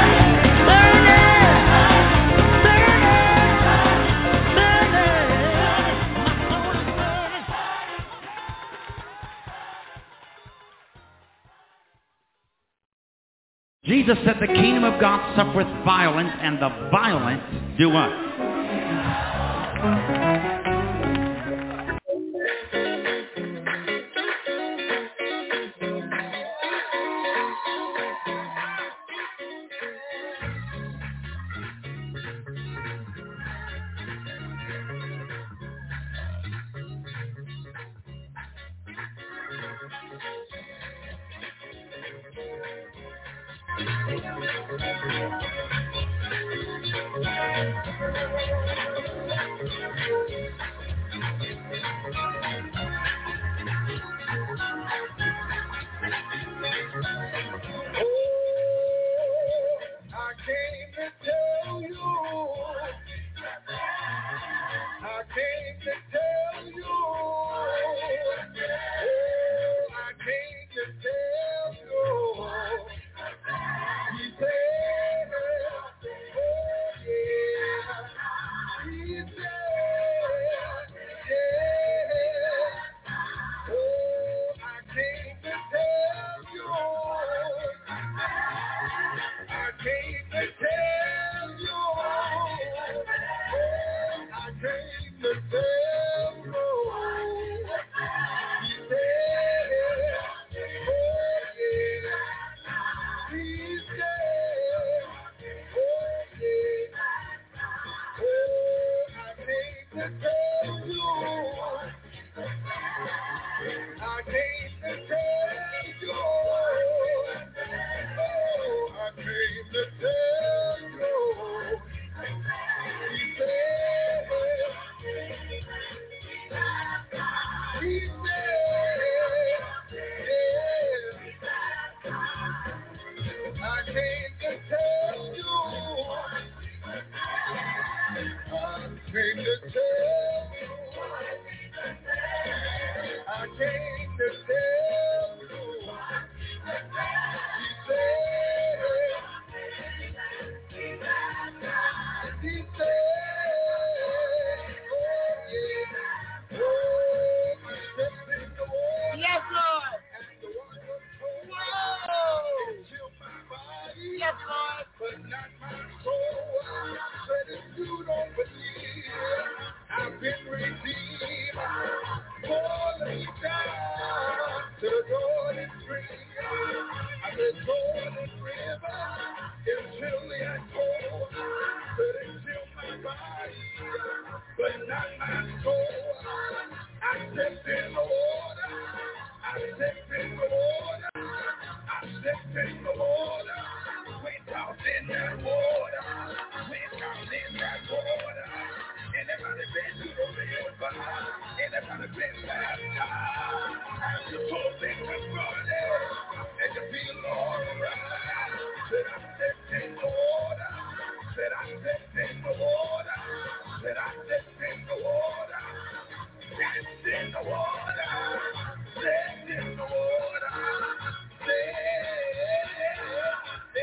Jesus said the kingdom of God suffereth violence, and the violent do what?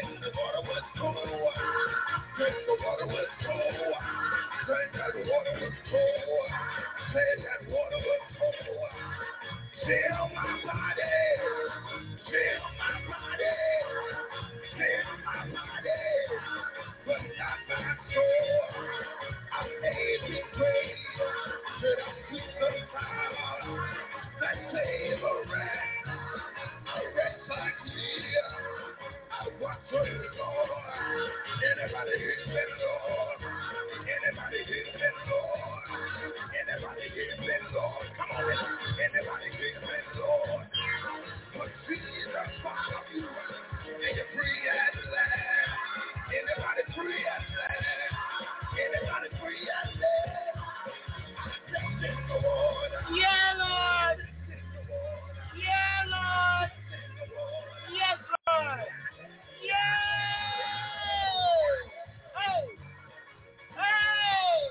The water was cold. Anybody here say Lord? Anybody here say Lord? Anybody here say Lord? Come on, anybody here say Lord? But Jesus follow you, and you're free at last. Anybody free at last? Anybody free at last? Just in the Lord. Yeah, Lord. Yeah, Lord. Yes, Lord. Yeah. Hey. Hey.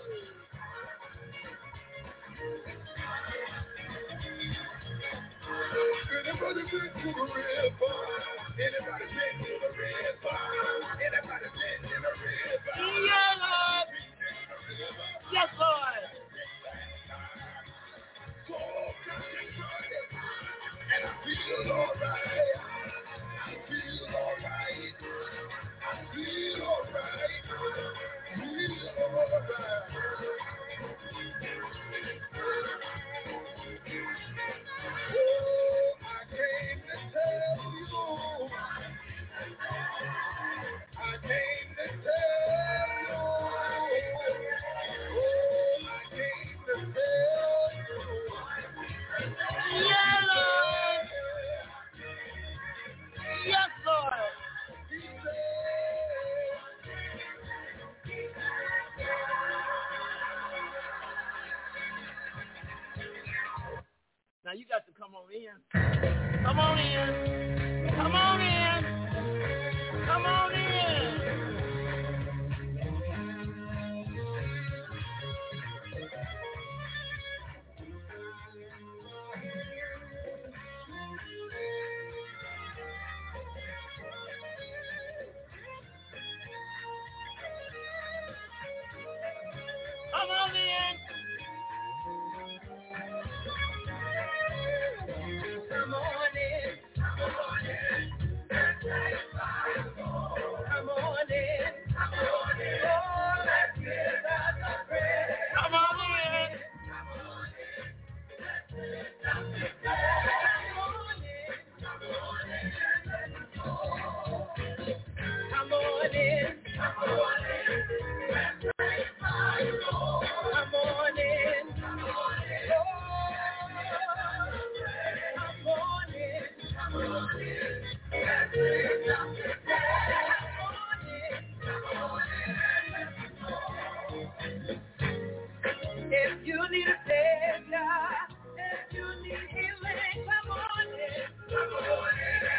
Anybody been to the river? Anybody been to the river? Anybody been to the river? Yeah, Lord. Yes, Lord. So and I feel alright. I feel alright. I feel alright. Feel alright. Oh, I came to tell you. I came to tell you. Oh, I came to tell you. Yeah, Lord. Yes, Lord. Now you got to come on in. Come on in. Come on in. Come on in. Come on in. Come on in. Come on in. Let's play by the ball. Come on in. Come on in. Oh, let's give God the praise. Come on in. Come on in. Let's lift up the praise. Come on in. Come on in. Let's go. Come on in. Come on in. Let's play by the ball. Come on in. Come on in. If you need a savior, if you need healing, come on in. Come on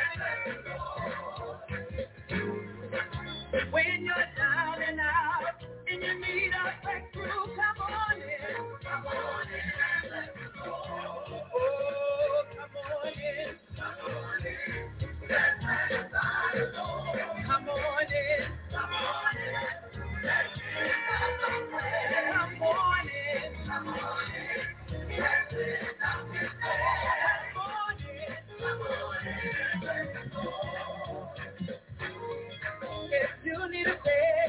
in. When you're down and out and you need a breakthrough, come on in. Come on in. Let's go. Oh, come on in. Come on in. Let's magnify the Lord. Come on in. Come on in. Let's lift up the praise. Come on in. Come on in. Let's lift up the praise. Come on in. Come on in. Let's go. If you need a prayer,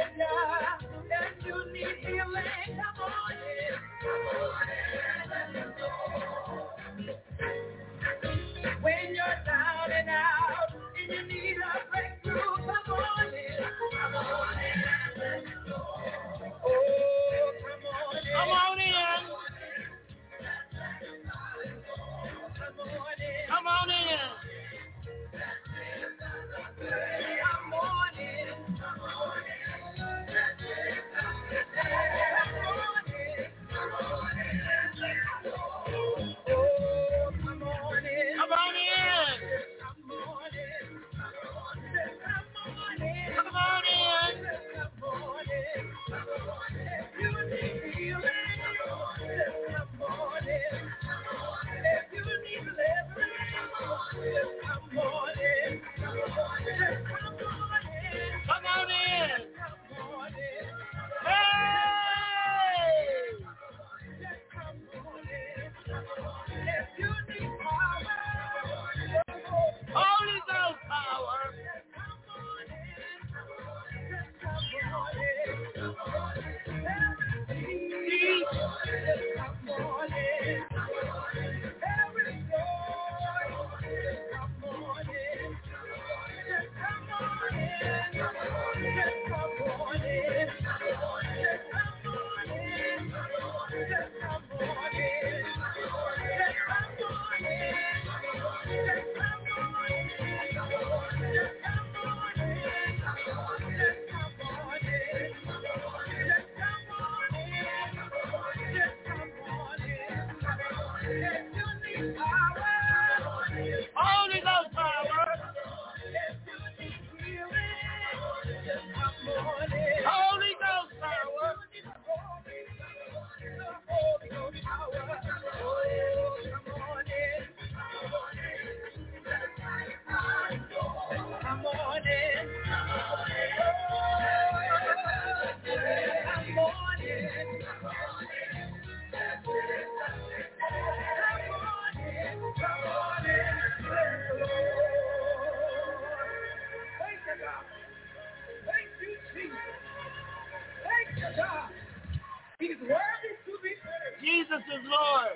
Jesus is Lord.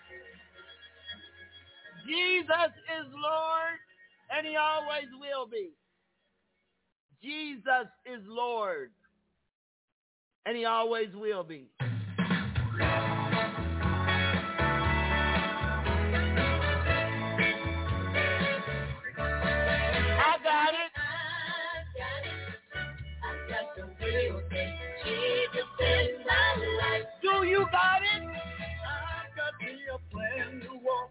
Jesus is Lord, and he always will be. Jesus is Lord, and he always will be. I got it. I got it. I got the real thing. Jesus in my life. Do you got it? I've got me a brand new walk.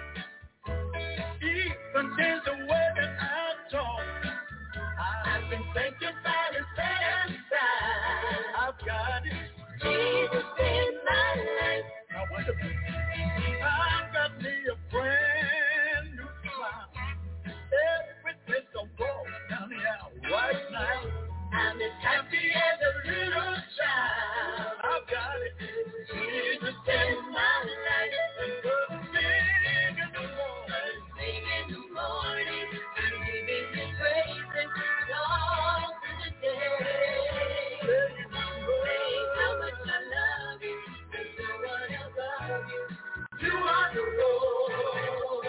Even in the way that I talk, I've been sanctified and set aside. I've got it. Jesus in my life. Now wait a minute. I've got me a brand new smile. Everything's gonna go down the aisle right now. I'm as happy as a little child. I've got it. Jesus in my life. First thing in the morning, First thing in the morning, I'm giving you praises all through the day. Saying how much I love you, there's no one above you. You are the Lord.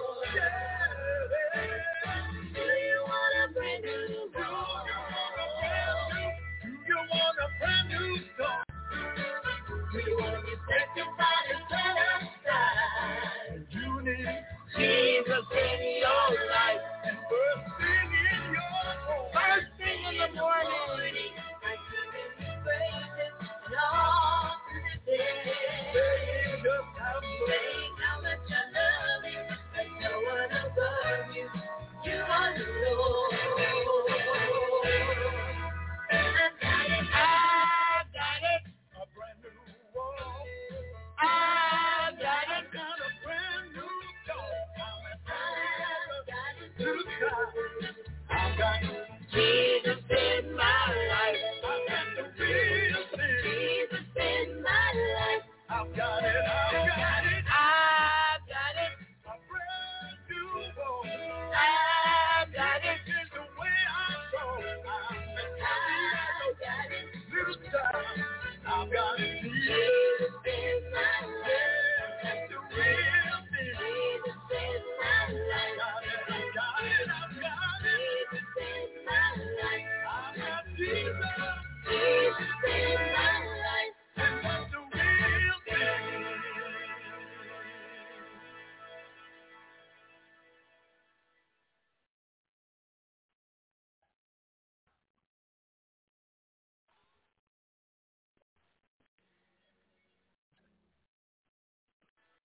Do you want a brand new song? you want a brand new song. Do you want to be sanctified and set aside? You need Jesus in your life. and first thing in your home. First thing in the morning. I give you praises and all through the day. Saying just how much Saying how much I love you, there's no one above you. You are the Lord. I got it. I got it. a brand new walk. I got it. Got a brand new song. I'm a I got it. new child. I've got Jesus in my life. I've got the real thing. Jesus in my life. I've got it. I've got it. I got it. A brand new walk. I got it. This is the way I go. I'm a I got it. little child. I've got it. Jesus in my life. That's the real thing. Jesus in my life. Got it. I've got it. I've got it. Jesus in my life. I've got Jesus. Jesus in